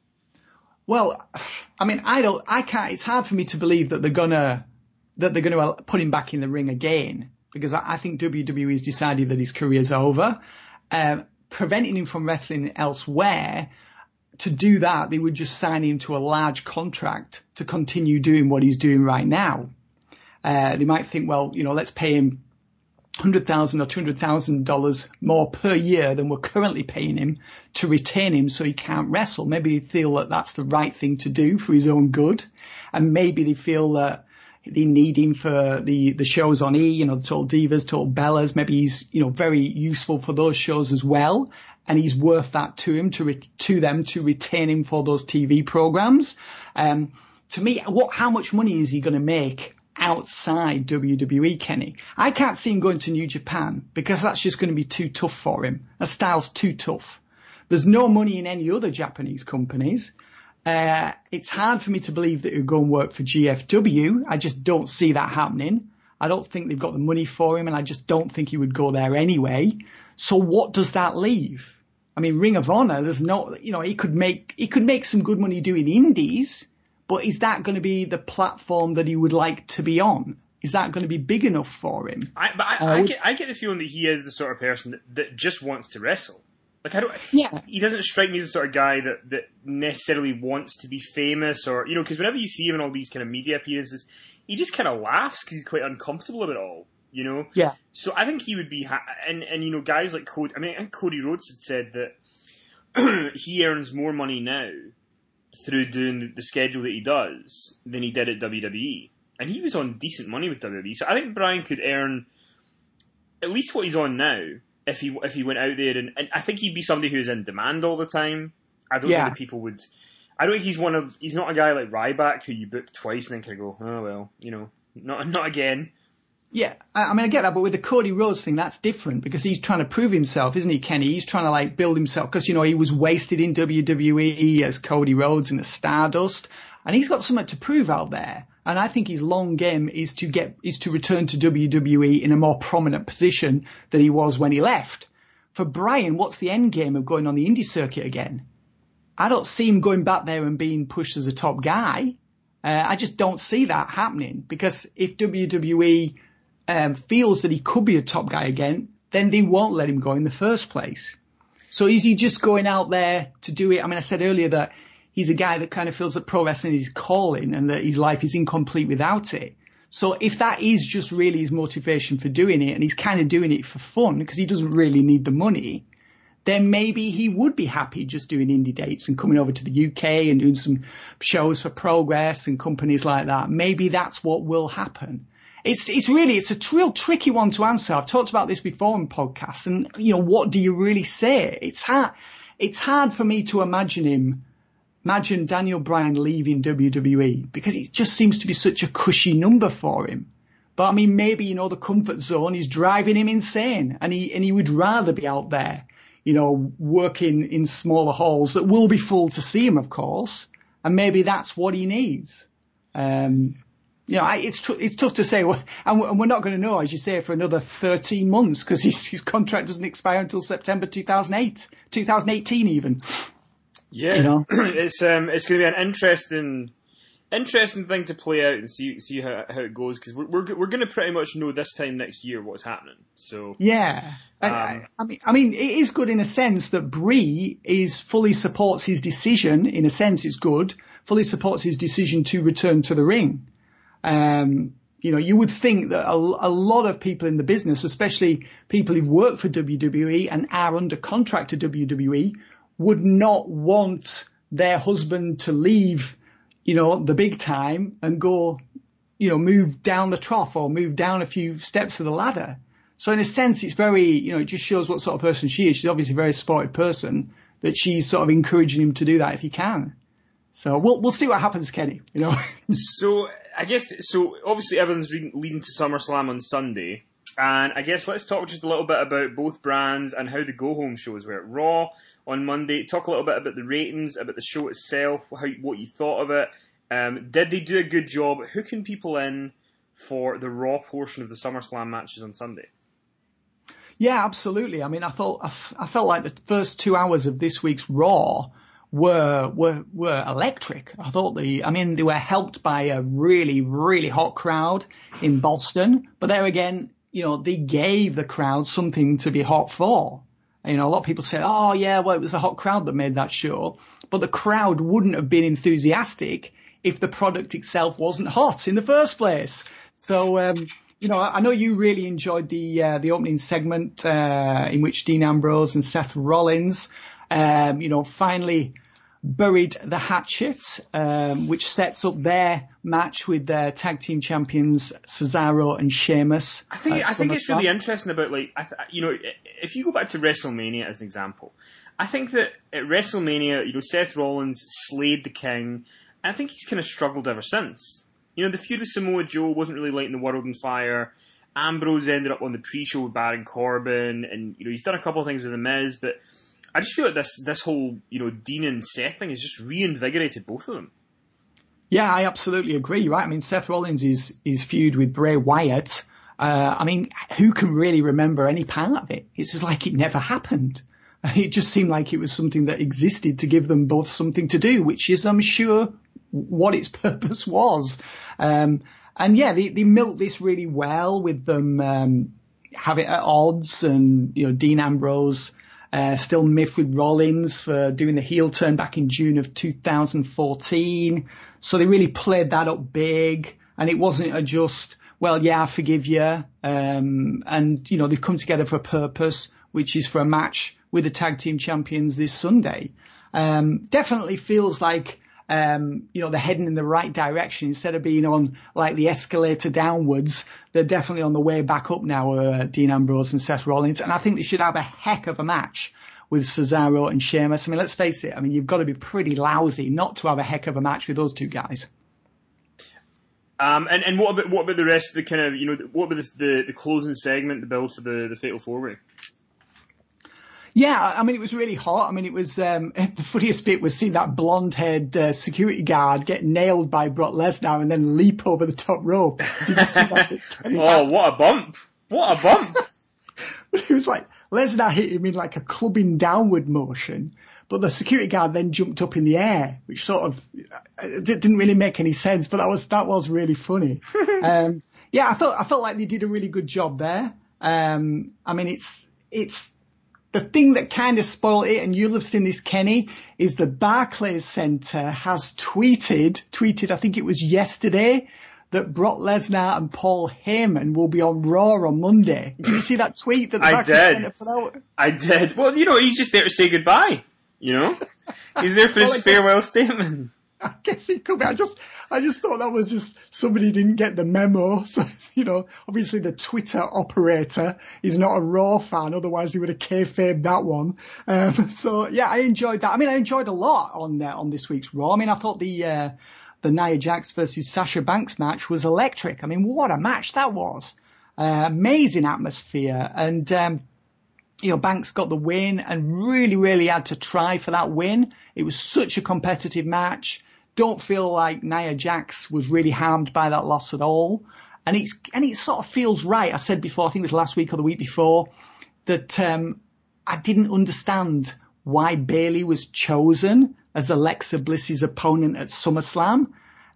Well, I mean, I don't, I can't. It's hard for me to believe that they're gonna that they're gonna put him back in the ring again, because I, I think W W E has decided that his career's over. Um, preventing him from wrestling elsewhere, to do that, they would just sign him to a large contract to continue doing what he's doing right now. Uh, they might think, well, you know, let's pay him one hundred thousand dollars or two hundred thousand dollars more per year than we're currently paying him to retain him so he can't wrestle. Maybe they feel that that's the right thing to do for his own good. And maybe they feel that they need him for the, the shows on E, you know, the Total Divas, Total Bellas. Maybe he's, you know, very useful for those shows as well. And he's worth that to him, to, re- to them, to retain him for those T V programs. Um, to me, what, how much money is he going to make outside W W E, Kenny? I can't see him going to New Japan because that's just going to be too tough for him. That style's too tough. There's no money in any other Japanese companies. Uh, it's hard for me to believe that he'll go and work for G F W. I just don't see that happening. I don't think they've got the money for him, and I just don't think he would go there anyway. So what does that leave? I mean, Ring of Honor, there's no, you know, he could make, he could make some good money doing indies, but is that going to be the platform that he would like to be on? Is that going to be big enough for him? I, but I, Uh, I, would- get, I get the feeling that he is the sort of person that, that just wants to wrestle. Like I don't, Yeah. he doesn't strike me as the sort of guy that, that necessarily wants to be famous, or you know, because whenever you see him in all these kind of media appearances, he just kind of laughs because he's quite uncomfortable about it all, you know. Yeah. So I think he would be, ha- and and you know, guys like Cody. I mean, I think Cody Rhodes had said that he earns more money now through doing the, the schedule that he does than he did at W W E, and he was on decent money with W W E. So I think Bryan could earn at least what he's on now. If he if he went out there, and, and I think he'd be somebody who's in demand all the time. I don't Yeah. think that people would. I don't think he's one of. He's not a guy like Ryback who you book twice and then kind of go, oh well, you know, not not again. Yeah, I I mean, I get that, but with the Cody Rhodes thing, that's different because he's trying to prove himself, isn't he, Kenny? He's trying to like build himself because, you know, he was wasted in W W E as Cody Rhodes and as Stardust, and he's got something to prove out there. And I think his long game is to get is to return to W W E in a more prominent position than he was when he left. For Bryan, what's the end game of going on the indie circuit again? I don't see him going back there and being pushed as a top guy. Uh, I just don't see that happening because if W W E um, feels that he could be a top guy again, then they won't let him go in the first place. So is he just going out there to do it? I mean, I said earlier that he's a guy that kind of feels that pro wrestling is his calling and that his life is incomplete without it. So if that is just really his motivation for doing it and he's kind of doing it for fun because he doesn't really need the money, then maybe he would be happy just doing indie dates and coming over to the U K and doing some shows for Progress and companies like that. Maybe that's what will happen. It's it's really, it's a real tricky one to answer. I've talked about this before in podcasts and, you know, what do you really say? It's hard, it's hard for me to imagine him, imagine Daniel Bryan leaving W W E because it just seems to be such a cushy number for him. But I mean, maybe, you know, the comfort zone is driving him insane and he, and he would rather be out there, you know, working in smaller halls that will be full to see him, of course. And maybe that's what he needs. Um, you know, I, it's tr- it's tough to say. And we're not going to know, as you say, for another thirteen months because his, his contract doesn't expire until September two thousand eight, twenty eighteen even. Yeah, You know? it's um, it's going to be an interesting interesting thing to play out and see see how, how it goes, because we're we're, we're going to pretty much know this time next year what's happening. So yeah, um, I, I mean, I mean, it is good in a sense that Bree is fully supports his decision. In a sense, it's good. Fully supports his decision to return to the ring. Um, you know, you would think that a, a lot of people in the business, especially people who've worked for W W E and are under contract to W W E, would not want their husband to leave, you know, the big time and go, you know, move down the trough or move down a few steps of the ladder. So in a sense, it's very, you know, it just shows what sort of person she is. She's obviously a very supportive person, that she's sort of encouraging him to do that if he can. So we'll we'll see what happens, Kenny. You know. So I guess so. Obviously, everything's leading to SummerSlam on Sunday, and I guess let's talk just a little bit about both brands and how the go home shows were. At Raw on Monday, talk a little bit about the ratings, about the show itself, how what you thought of it. Um, did they do a good job hooking people in for the Raw portion of the SummerSlam matches on Sunday? Yeah, absolutely. I mean, I thought I, f- I felt like the first two hours of this week's Raw were were were electric. I thought the, I mean, they were helped by a really really hot crowd in Boston, but there again, you know, they gave the crowd something to be hot for. You know, a lot of people say, oh yeah, well, it was a hot crowd that made that show, but the crowd wouldn't have been enthusiastic if the product itself wasn't hot in the first place. So, um, you know, I know you really enjoyed the uh, the opening segment uh, in which Dean Ambrose and Seth Rollins, um, you know, finally buried the hatchet, um, which sets up their match with their tag team champions Cesaro and Sheamus. I think I think it's really interesting about, like, I th- you know, if you go back to WrestleMania as an example, I think that at WrestleMania, you know, Seth Rollins slayed the King, and I think he's kind of struggled ever since. You know, the feud with Samoa Joe wasn't really lighting the world on fire. Ambrose ended up on the pre-show with Baron Corbin, and, you know, he's done a couple of things with The Miz, but I just feel like this this whole, you know, Dean and Seth thing has just reinvigorated both of them. Yeah, I absolutely agree, right? I mean, Seth Rollins is is feud with Bray Wyatt. Uh, I mean, who can really remember any part of it? It's just like it never happened. It just seemed like it was something that existed to give them both something to do, which is, I'm sure, what its purpose was. Um, and yeah, they, they milked this really well with them um, having at odds, and, you know, Dean Ambrose Uh, still miffed with Rollins for doing the heel turn back in June of two thousand fourteen. So they really played that up big, and it wasn't a just, well, yeah, I forgive you. Um, and, you know, they've come together for a purpose, which is for a match with the tag team champions this Sunday. Um, definitely feels like, um, you know, they're heading in the right direction. Instead of being on like the escalator downwards, they're definitely on the way back up now, uh, Dean Ambrose and Seth Rollins. And I think they should have a heck of a match with Cesaro and Sheamus. I mean, let's face it. I mean, you've got to be pretty lousy not to have a heck of a match with those two guys. Um, and, and what about what about the rest of the kind of, you know, what about the the, the closing segment, the build for the, the Fatal Four-Way? Yeah, I mean, it was really hot. I mean, it was, um, the funniest bit was seeing that blonde-haired uh, security guard get nailed by Brock Lesnar and then leap over the top rope. Did you see that? Oh, what a bump. What a bump. It was like, Lesnar hit him in like a clubbing downward motion, but the security guard then jumped up in the air, which sort of it didn't really make any sense, but that was, that was really funny. um, yeah, I thought, I felt like they did a really good job there. Um, I mean, it's, it's, the thing that kind of spoiled it, and you'll have seen this, Kenny, is the Barclays Center has tweeted, tweeted, I think it was yesterday, that Brock Lesnar and Paul Heyman will be on Raw on Monday. Did you see that tweet that the I Barclays did. Center put out? I did. Well, you know, he's just there to say goodbye, you know? He's there for Well, his I guess- farewell statement. I guess it could be. I just, I just thought that was just somebody didn't get the memo. So, you know, obviously the Twitter operator is not a Raw fan. Otherwise, he would have kayfabed that one. Um, so yeah, I enjoyed that. I mean, I enjoyed a lot on uh, on this week's Raw. I mean, I thought the uh, the Nia Jax versus Sasha Banks match was electric. I mean, what a match that was! Uh, amazing atmosphere, and um, you know, Banks got the win and really, really had to try for that win. It was such a competitive match. Don't feel like Nia Jax was really harmed by that loss at all. And it's, and it sort of feels right. I said before, I think it was last week or the week before, that, um, I didn't understand why Bayley was chosen as Alexa Bliss's opponent at SummerSlam.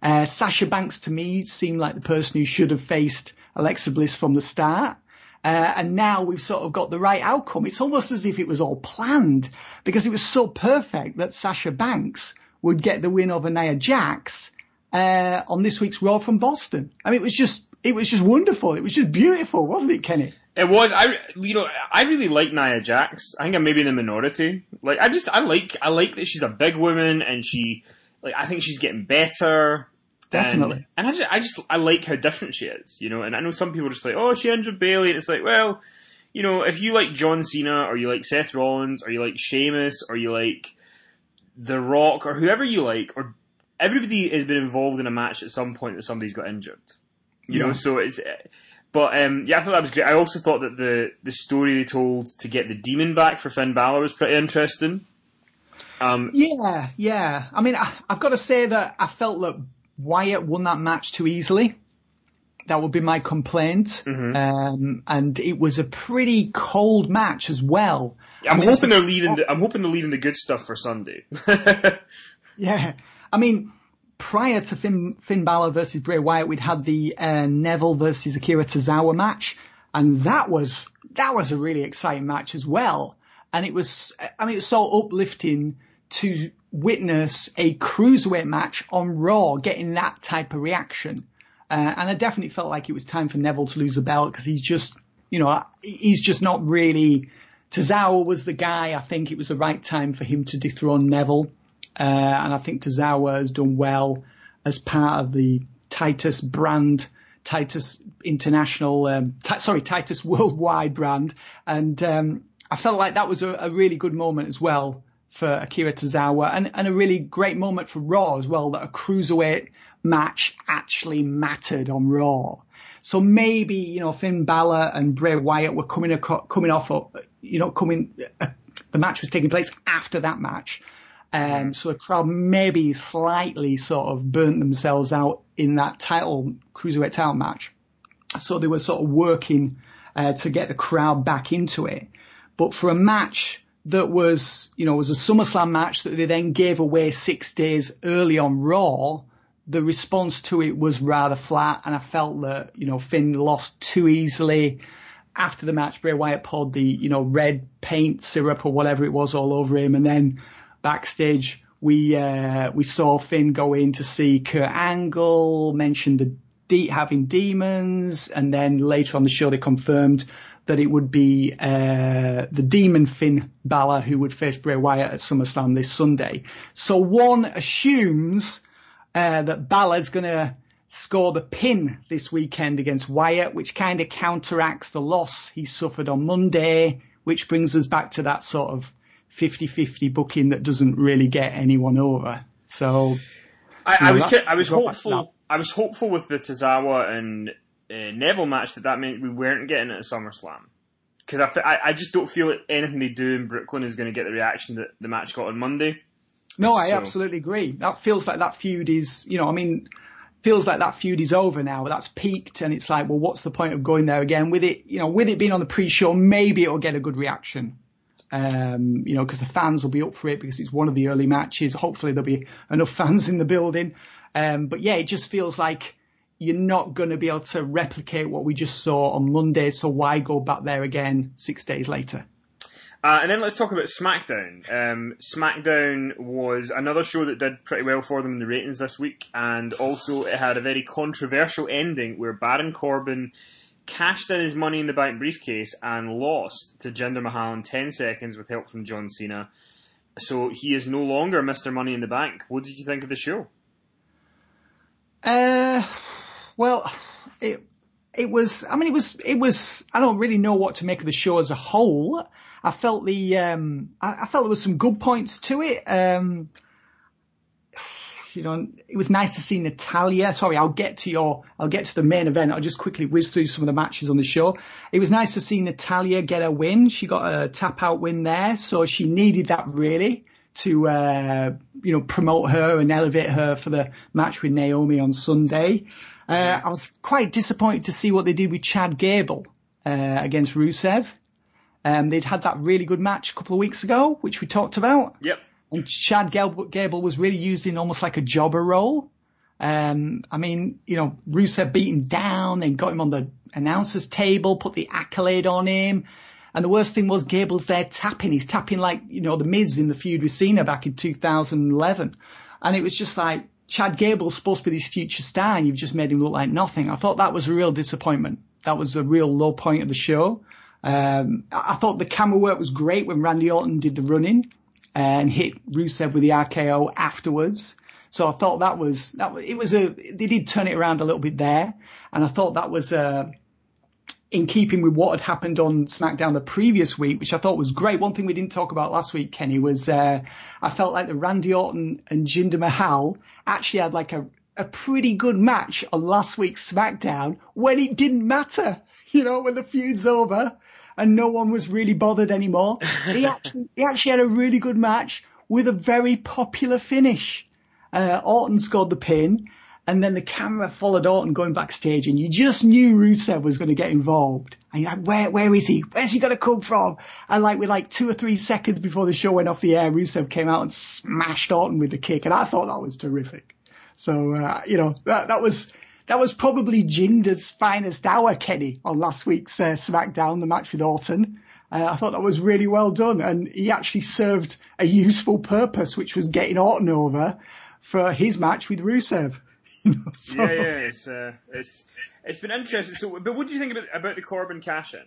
Uh, Sasha Banks, to me, seemed like the person who should have faced Alexa Bliss from the start. Uh, and now we've sort of got the right outcome. It's almost as if it was all planned, because it was so perfect that Sasha Banks would get the win over Nia Jax uh, on this week's Raw from Boston. I mean, it was just, it was just wonderful. It was just beautiful, wasn't it, Kenny? It was. I, you know, I really like Nia Jax. I think I'm maybe in the minority. Like, I just, I like, I like that she's a big woman and she, like, I think she's getting better. Definitely. And, and I just, I just, I like how different she is, you know, and I know some people are just like, oh, she injured Bayley, and it's like, well, you know, if you like John Cena, or you like Seth Rollins, or you like Sheamus, or you like The Rock, or whoever you like, or everybody has been involved in a match at some point that somebody's got injured, you yeah. know, so it's, but, um, yeah, I thought that was great. I also thought that the, the story they told to get the Demon back for Finn Balor was pretty interesting. Um, yeah, yeah. I mean, I, I've got to say that I felt that Wyatt won that match too easily. That would be my complaint. Mm-hmm. Um, and it was a pretty cold match as well. I'm I mean, hoping they're leaving. The, I'm hoping they're leaving the good stuff for Sunday. Yeah, I mean, prior to Finn, Finn Balor versus Bray Wyatt, we'd had the uh, Neville versus Akira Tozawa match, and that was that was a really exciting match as well. And it was, I mean, it was so uplifting to witness a cruiserweight match on Raw getting that type of reaction. Uh, and I definitely felt like it was time for Neville to lose the belt, because he's just, you know, he's just not really, Tozawa was the guy. I think it was the right time for him to dethrone Neville. Uh, and I think Tozawa has done well as part of the Titus brand, Titus International, um, t- sorry, Titus Worldwide brand. And um, I felt like that was a, a really good moment as well for Akira Tozawa, and, and a really great moment for Raw as well, that a cruiserweight match actually mattered on Raw. So maybe, you know, Finn Balor and Bray Wyatt were coming, ac- coming off, you know, coming, uh, the match was taking place after that match. Um, so the crowd maybe slightly sort of burnt themselves out in that title, cruiserweight title match. So they were sort of working uh, to get the crowd back into it. But for a match that was, you know, was a SummerSlam match that they then gave away six days early on Raw, the response to it was rather flat, and I felt that, you know, Finn lost too easily. After the match, Bray Wyatt poured the, you know, red paint syrup or whatever it was all over him, and then backstage we uh, we saw Finn go in to see Kurt Angle, mention the de- having demons, and then later on the show they confirmed that it would be uh, the demon Finn Balor who would face Bray Wyatt at SummerSlam this Sunday. So one assumes uh, that Balor's going to score the pin this weekend against Wyatt, which kind of counteracts the loss he suffered on Monday, which brings us back to that sort of fifty-fifty booking that doesn't really get anyone over. So I, I know, was I was hopeful. hopeful I was hopeful with the Tozawa and Uh, Neville match that that meant we weren't getting it at SummerSlam, because I, I, I just don't feel that anything they do in Brooklyn is going to get the reaction that the match got on Monday. No, I so. absolutely agree. That feels like that feud is, you know, I mean, feels like that feud is over now. That's peaked, and it's like, well, what's the point of going there again? With it, you know, with it being on the pre-show, maybe it'll get a good reaction. Um, you know, because the fans will be up for it because it's one of the early matches. Hopefully there'll be enough fans in the building. Um, but yeah, it just feels like you're not going to be able to replicate what we just saw on Monday, so why go back there again six days later? Uh, and then let's talk about SmackDown. Um, SmackDown was another show that did pretty well for them in the ratings this week, and also it had a very controversial ending where Baron Corbin cashed in his Money in the Bank briefcase and lost to Jinder Mahal in ten seconds with help from John Cena. So he is no longer Mister Money in the Bank. What did you think of the show? Uh... Well, it it was. I mean, it was. It was. I don't really know what to make of the show as a whole. I felt the. Um, I, I felt there was some good points to it. Um, you know, it was nice to see Natalya. Sorry, I'll get to your. I'll get to the main event. I'll just quickly whiz through some of the matches on the show. It was nice to see Natalya get a win. She got a tap out win there, so she needed that really to uh, you know promote her and elevate her for the match with Naomi on Sunday. Uh, I was quite disappointed to see what they did with Chad Gable uh, against Rusev. Um, they'd had that really good match a couple of weeks ago, which we talked about. Yep. And Chad Gable, Gable was really used in almost like a jobber role. Um, I mean, you know, Rusev beat him down and got him on the announcer's table, put the accolade on him. And the worst thing was Gable's there tapping. He's tapping like, you know, the Miz in the feud with Cena back in two thousand eleven. And it was just like, Chad Gable's supposed to be this future star and you've just made him look like nothing. I thought that was a real disappointment. That was a real low point of the show. Um, I thought the camera work was great when Randy Orton did the run-in and hit Rusev with the R K O afterwards. So I thought that was, that was, it was a, they did turn it around a little bit there. And I thought that was, uh, in keeping with what had happened on SmackDown the previous week, which I thought was great. One thing we didn't talk about last week, Kenny, was, uh, I felt like the Randy Orton and Jinder Mahal actually had like a, a pretty good match on last week's SmackDown when it didn't matter, you know, when the feud's over and no one was really bothered anymore. He actually, he actually had a really good match with a very popular finish. Uh, Orton scored the pin, and then the camera followed Orton going backstage, and you just knew Rusev was going to get involved. And you're like, where, where is he? Where's he going to come from? And like, with like two or three seconds before the show went off the air, Rusev came out and smashed Orton with the kick, and I thought that was terrific. So, uh, you know, that, that was, that was probably Jinder's finest hour, Kenny, on last week's uh, SmackDown, the match with Orton. Uh, I thought that was really well done, and he actually served a useful purpose, which was getting Orton over for his match with Rusev. so, yeah, yeah, it's, uh, it's it's been interesting. So, but what do you think about about the Corbin cash-in?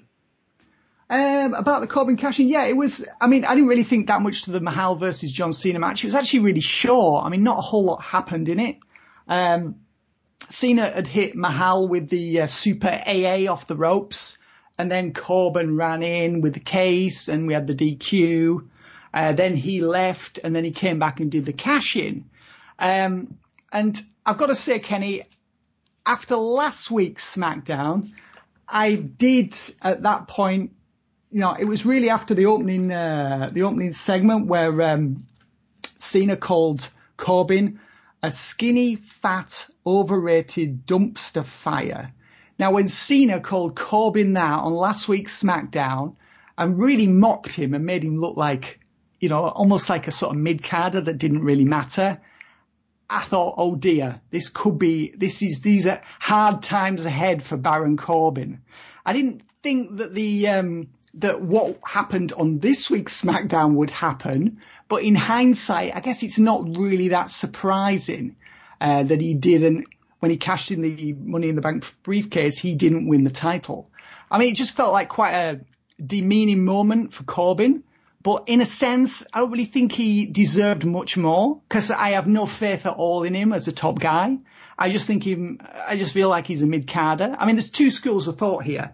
Um, about the Corbin cash-in, yeah, it was. I mean, I didn't really think that much to the Mahal versus John Cena match. It was actually really short. I mean, not a whole lot happened in it. Um, Cena had hit Mahal with the uh, Super A A off the ropes, and then Corbin ran in with the case, and we had the D Q. Uh, then he left, and then he came back and did the cash-in. Um, and I've got to say, Kenny, after last week's SmackDown, I did at that point, you know, it was really after the opening, uh, the opening segment where, um, Cena called Corbin a skinny, fat, overrated dumpster fire. Now, when Cena called Corbin that on last week's SmackDown and really mocked him and made him look like, you know, almost like a sort of mid-carder that didn't really matter, I thought, oh dear, this could be, this is, these are hard times ahead for Baron Corbin. I didn't think that the, um, that what happened on this week's SmackDown would happen, but in hindsight, I guess it's not really that surprising, uh, that he didn't, when he cashed in the Money in the Bank briefcase, he didn't win the title. I mean, it just felt like quite a demeaning moment for Corbin. But in a sense, I don't really think he deserved much more because I have no faith at all in him as a top guy. I just think him, I just feel like he's a mid-carder. I mean, there's two schools of thought here.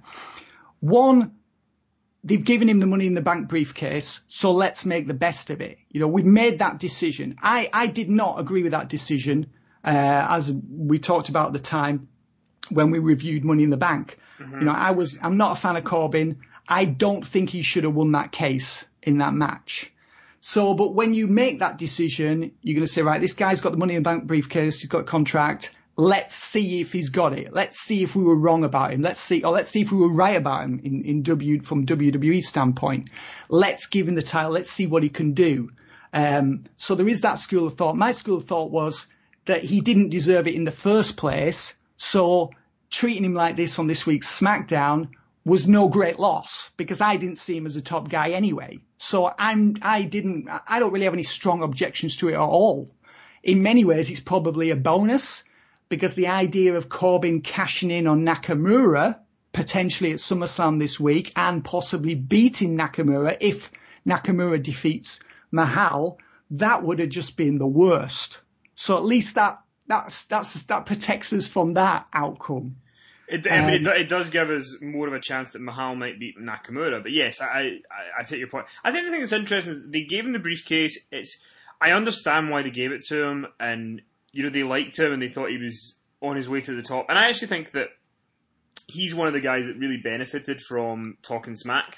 One, they've given him the Money in the Bank briefcase, so let's make the best of it. You know, we've made that decision. I, I did not agree with that decision, uh, as we talked about at the time when we reviewed Money in the Bank. Mm-hmm. You know, I was, I'm not a fan of Corbin. I don't think he should have won that case in that match. So, but when you make that decision, you're going to say, right, this guy's got the Money in the Bank briefcase, he's got a contract. Let's see if he's got it. Let's see if we were wrong about him. Let's see, or let's see if we were right about him in, in W, from W W E standpoint. Let's give him the title. Let's see what he can do. Um, so there is that school of thought. My school of thought was that he didn't deserve it in the first place. So treating him like this on this week's SmackDown was no great loss because I didn't see him as a top guy anyway. So I'm, I didn't, I don't really have any strong objections to it at all. In many ways, it's probably a bonus because the idea of Corbin cashing in on Nakamura potentially at SummerSlam this week and possibly beating Nakamura if Nakamura defeats Mahal, that would have just been the worst. So at least that, that's, that's, that protects us from that outcome. It, I mean, um, it, it does give us more of a chance that Mahal might beat Nakamura. But yes, I, I, I take your point. I think the thing that's interesting is they gave him the briefcase. It's I understand why they gave it to him, and you know they liked him and they thought he was on his way to the top. And I actually think that he's one of the guys that really benefited from Talking Smack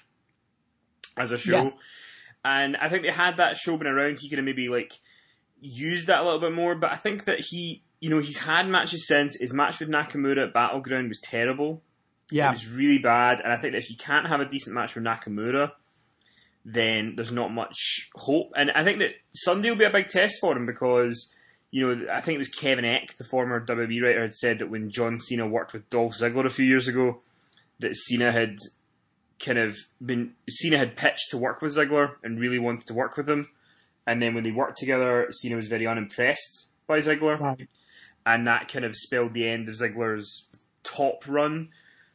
as a show. Yeah. And I think they had that show been around, he could have maybe like used that a little bit more. But I think that he. You know, he's had matches since. His match with Nakamura at Battleground was terrible. Yeah. It was really bad. And I think that if you can't have a decent match with Nakamura, then there's not much hope. And I think that Sunday will be a big test for him because, you know, I think it was Kevin Eck, the former W W E writer, had said that when John Cena worked with Dolph Ziggler a few years ago, that Cena had kind of been, Cena had pitched to work with Ziggler and really wanted to work with him. And then when they worked together, Cena was very unimpressed by Ziggler. Right. And that kind of spelled the end of Ziggler's top run.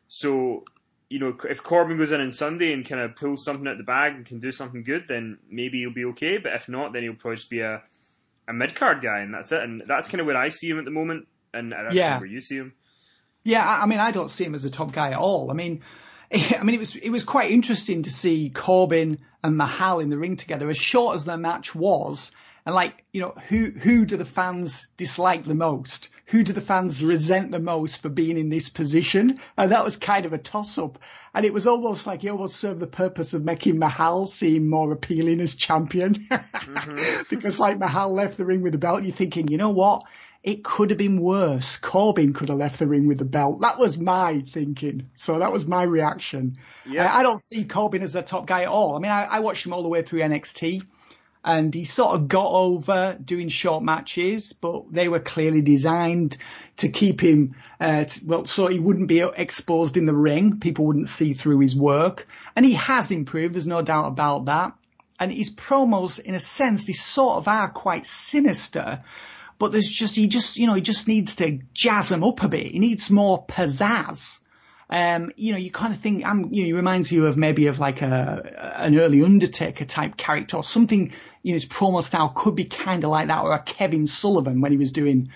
So, you know, if Corbin goes in on Sunday and kind of pulls something out the bag and can do something good, then maybe he'll be okay. But if not, then he'll probably just be a, a mid-card guy, and that's it. And that's kind of where I see him at the moment, and that's yeah. kind of where you see him. Yeah, I mean, I don't see him as a top guy at all. I mean, I mean, it was it was quite interesting to see Corbin and Mahal in the ring together, as short as their match was. And like, you know, who who do the fans dislike the most? Who do the fans resent the most for being in this position? And that was kind of a toss-up. And it was almost like he almost served the purpose of making Mahal seem more appealing as champion. mm-hmm. Because like Mahal left the ring with the belt, you're thinking, you know what? It could have been worse. Corbin could have left the ring with the belt. That was my thinking. So that was my reaction. Yeah. I, I don't see Corbin as a top guy at all. I mean, I, I watched him all the way through N X T. And he sort of got over doing short matches, but they were clearly designed to keep him, uh, to, well, so he wouldn't be exposed in the ring. People wouldn't see through his work. And he has improved, there's no doubt about that. And his promos, in a sense, they sort of are quite sinister. But there's just, he just, you know, he just needs to jazz them up a bit. He needs more pizzazz. Um, you know, you kind of think, um, you know, he reminds you of maybe of like a, an early Undertaker type character or something, you know, his promo style could be kind of like that, or a Kevin Sullivan when he was doing,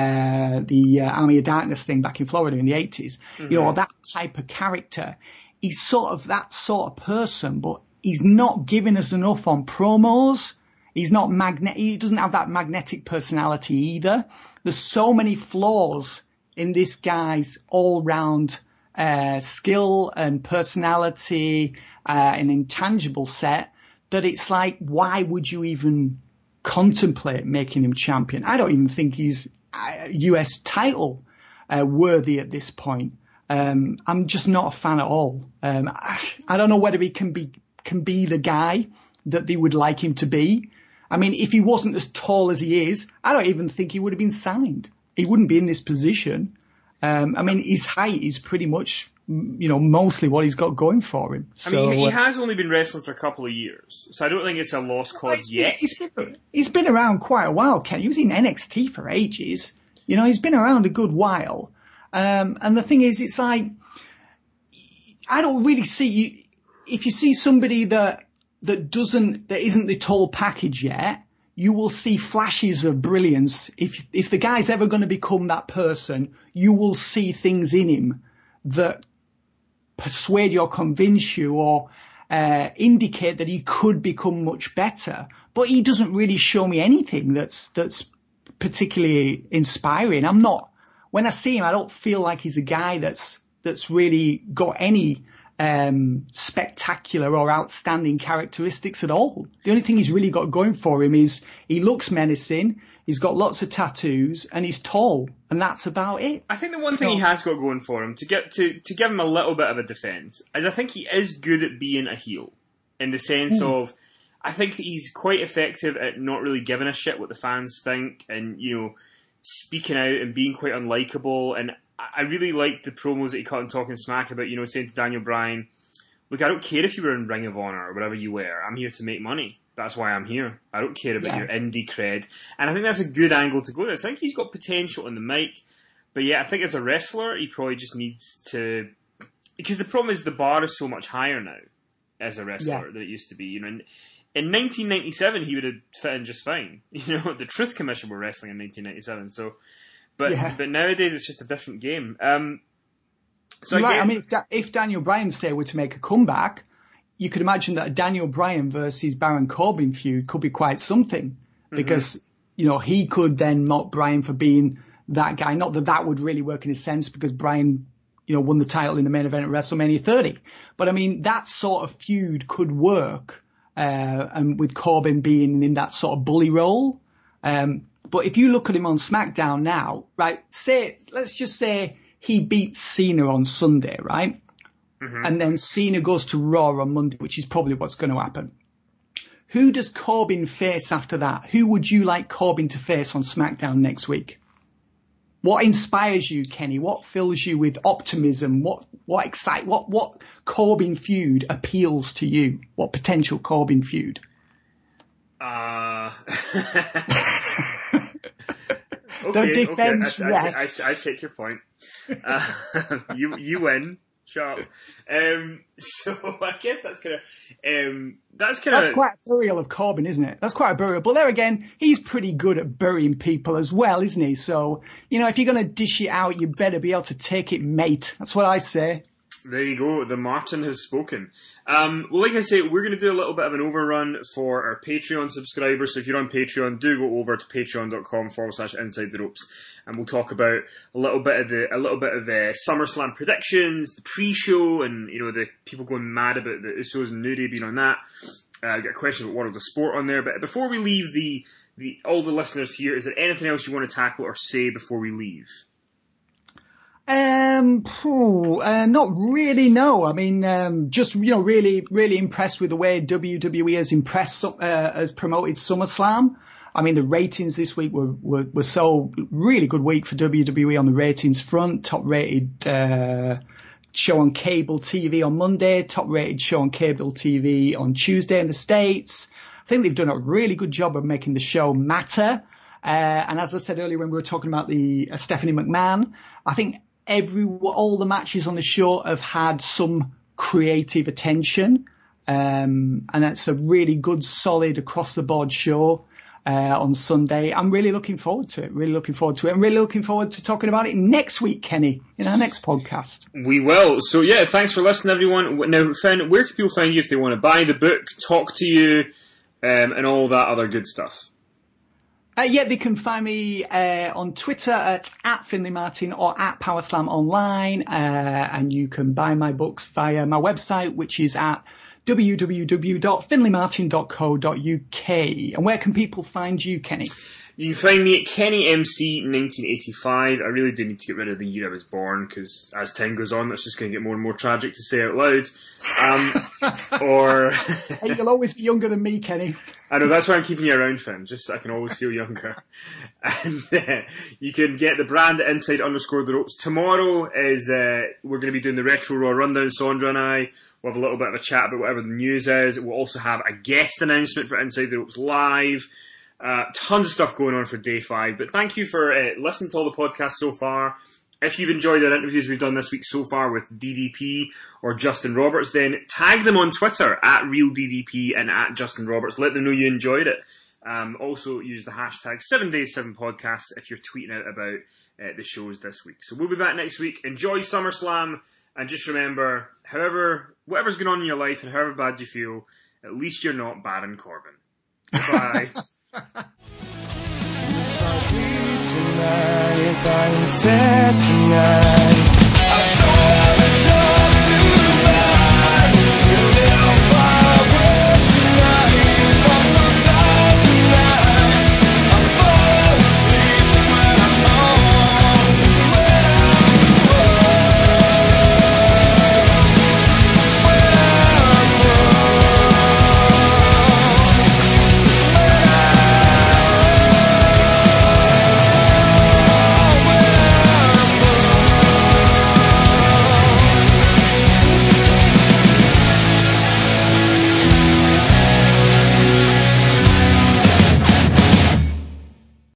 uh, the uh, Army of Darkness thing back in Florida in the eighties, mm-hmm. you know, or that type of character. He's sort of that sort of person, but he's not giving us enough on promos. He's not magnet, he doesn't have that magnetic personality either. There's so many flaws in this guy's all round Uh, skill and personality, uh, an intangible set, that it's like, why would you even contemplate making him champion? I don't even think he's uh, U S title uh, worthy at this point. Um, I'm just not a fan at all. Um, I, I don't know whether he can be can be the guy that they would like him to be. I mean, if he wasn't as tall as he is, I don't even think he would have been signed. He wouldn't be in this position. Um, I mean, his height is pretty much, you know, mostly what he's got going for him. I so, mean, he uh, has only been wrestling for a couple of years, so I don't think it's a lost cause he's yet. Been, he's, been, he's been around quite a while, Ken. He was in N X T for ages. You know, he's been around a good while. Um, and the thing is, it's like, I don't really see you, if you see somebody that, that doesn't, that isn't the total package yet, you will see flashes of brilliance. If if the guy's ever going to become that person, you will see things in him that persuade you or convince you or uh, indicate that he could become much better. But he doesn't really show me anything that's that's particularly inspiring. I'm not, when I see him, I don't feel like he's a guy that's that's really got any Um, spectacular or outstanding characteristics at all. The only thing he's really got going for him is he looks menacing, he's got lots of tattoos, and he's tall, and that's about it. I think the one thing he has got going for him, to get to, to give him a little bit of a defence, is I think he is good at being a heel, in the sense mm. of, I think that he's quite effective at not really giving a shit what the fans think, and, you know, speaking out and being quite unlikable, and I really liked the promos that he cut and Talking Smack about, you know, saying to Daniel Bryan, look, I don't care if you were in Ring of Honor or whatever you were. I'm here to make money. That's why I'm here. I don't care about yeah. your indie cred. And I think that's a good angle to go there. I think he's got potential in the mic. But yeah, I think as a wrestler, he probably just needs to... Because the problem is the bar is so much higher now as a wrestler yeah. than it used to be. You know, in, in nineteen ninety-seven, he would have fit in just fine. You know, the Truth Commission were wrestling in nineteen ninety-seven, so... But yeah. but nowadays it's just a different game. Um, so You're I, right. get, I mean, if, da- if Daniel Bryan, say, were to make a comeback, you could imagine that a Daniel Bryan versus Baron Corbin feud could be quite something. Because, mm-hmm. you know, he could then mock Bryan for being that guy. Not that that would really work in a sense, because Bryan, you know, won the title in the main event at WrestleMania thirty. But I mean, that sort of feud could work, uh, and with Corbin being in that sort of bully role. Um, But if you look at him on SmackDown now, right, say, let's just say he beats Cena on Sunday, right? Mm-hmm. And then Cena goes to Raw on Monday, which is probably what's going to happen. Who does Corbin face after that? Who would you like Corbin to face on SmackDown next week? What inspires you, Kenny? What fills you with optimism? What what excite? What what Corbin feud appeals to you? What potential Corbin feud? Uh, The okay, defense okay. I, I, rests. I, I, I take your point. Uh, you you win, sharp. Um, so I guess that's kind of um, that's kind of That's quite a burial of Corbin, isn't it? That's quite a burial. But there again, he's pretty good at burying people as well, isn't he? So, you know, if you're going to dish it out, you better be able to take it, mate. That's what I say. There you go. The Martin has spoken. Um, well, like I say, we're going to do a little bit of an overrun for our Patreon subscribers. So if you're on Patreon, do go over to patreon.com forward slash inside the ropes, and we'll talk about a little bit of the a little bit of the SummerSlam predictions, the pre-show, and you know the people going mad about the Usos and New Day being on that. Uh, I've got a question about World of Sport on there. But before we leave the the all the listeners here, is there anything else you want to tackle or say before we leave? Um, phew, uh, not really, no. I mean, um, just, you know, really, really impressed with the way W W E has impressed, uh, has promoted SummerSlam. I mean, the ratings this week were, were, were so really good week for W W E on the ratings front. Top rated, uh, show on cable T V on Monday, top rated show on cable T V on Tuesday in the States. I think they've done a really good job of making the show matter. Uh, and as I said earlier when we were talking about the uh, Stephanie McMahon, I think Every all the matches on the show have had some creative attention, um, and it's a really good, solid across the board show uh, on Sunday. I'm really looking forward to it. Really looking forward to it. I'm really looking forward to talking about it next week, Kenny, in our next podcast. We will. So yeah, thanks for listening, everyone. Now, Finn, where can people find you if they want to buy the book, talk to you, um, and all that other good stuff? Uh, yeah, they can find me uh, on Twitter at, at Finley Martin or at PowerSlam Online, uh, and you can buy my books via my website, which is at w w w dot finley martin dot co dot u k. And where can people find you, Kenny? You can find me at Kenny M C nineteen eighty-five. I really do need to get rid of the year I was born, because as time goes on, that's just going to get more and more tragic to say out loud. Um, or Hey, you'll always be younger than me, Kenny. I know, that's why I'm keeping you around, Finn, just so I can always feel younger. And uh, you can get the brand at Inside underscore the Ropes. Tomorrow is, uh, we're going to be doing the Retro Raw Rundown, Sondra and I. We'll have a little bit of a chat about whatever the news is. We'll also have a guest announcement for Inside the Ropes Live. Uh, tons of stuff going on for day five. But thank you for uh, listening to all the podcasts so far. If you've enjoyed our interviews we've done this week so far with D D P or Justin Roberts, then tag them on Twitter at RealDDP and at Justin Roberts. Let them know you enjoyed it. Um, also use the hashtag seven days seven podcasts if you're tweeting out about uh, the shows this week. So we'll be back next week. Enjoy SummerSlam, and just remember, however, whatever's going on in your life and however bad you feel, at least you're not Baron Corbin. Goodbye. If I sad tonight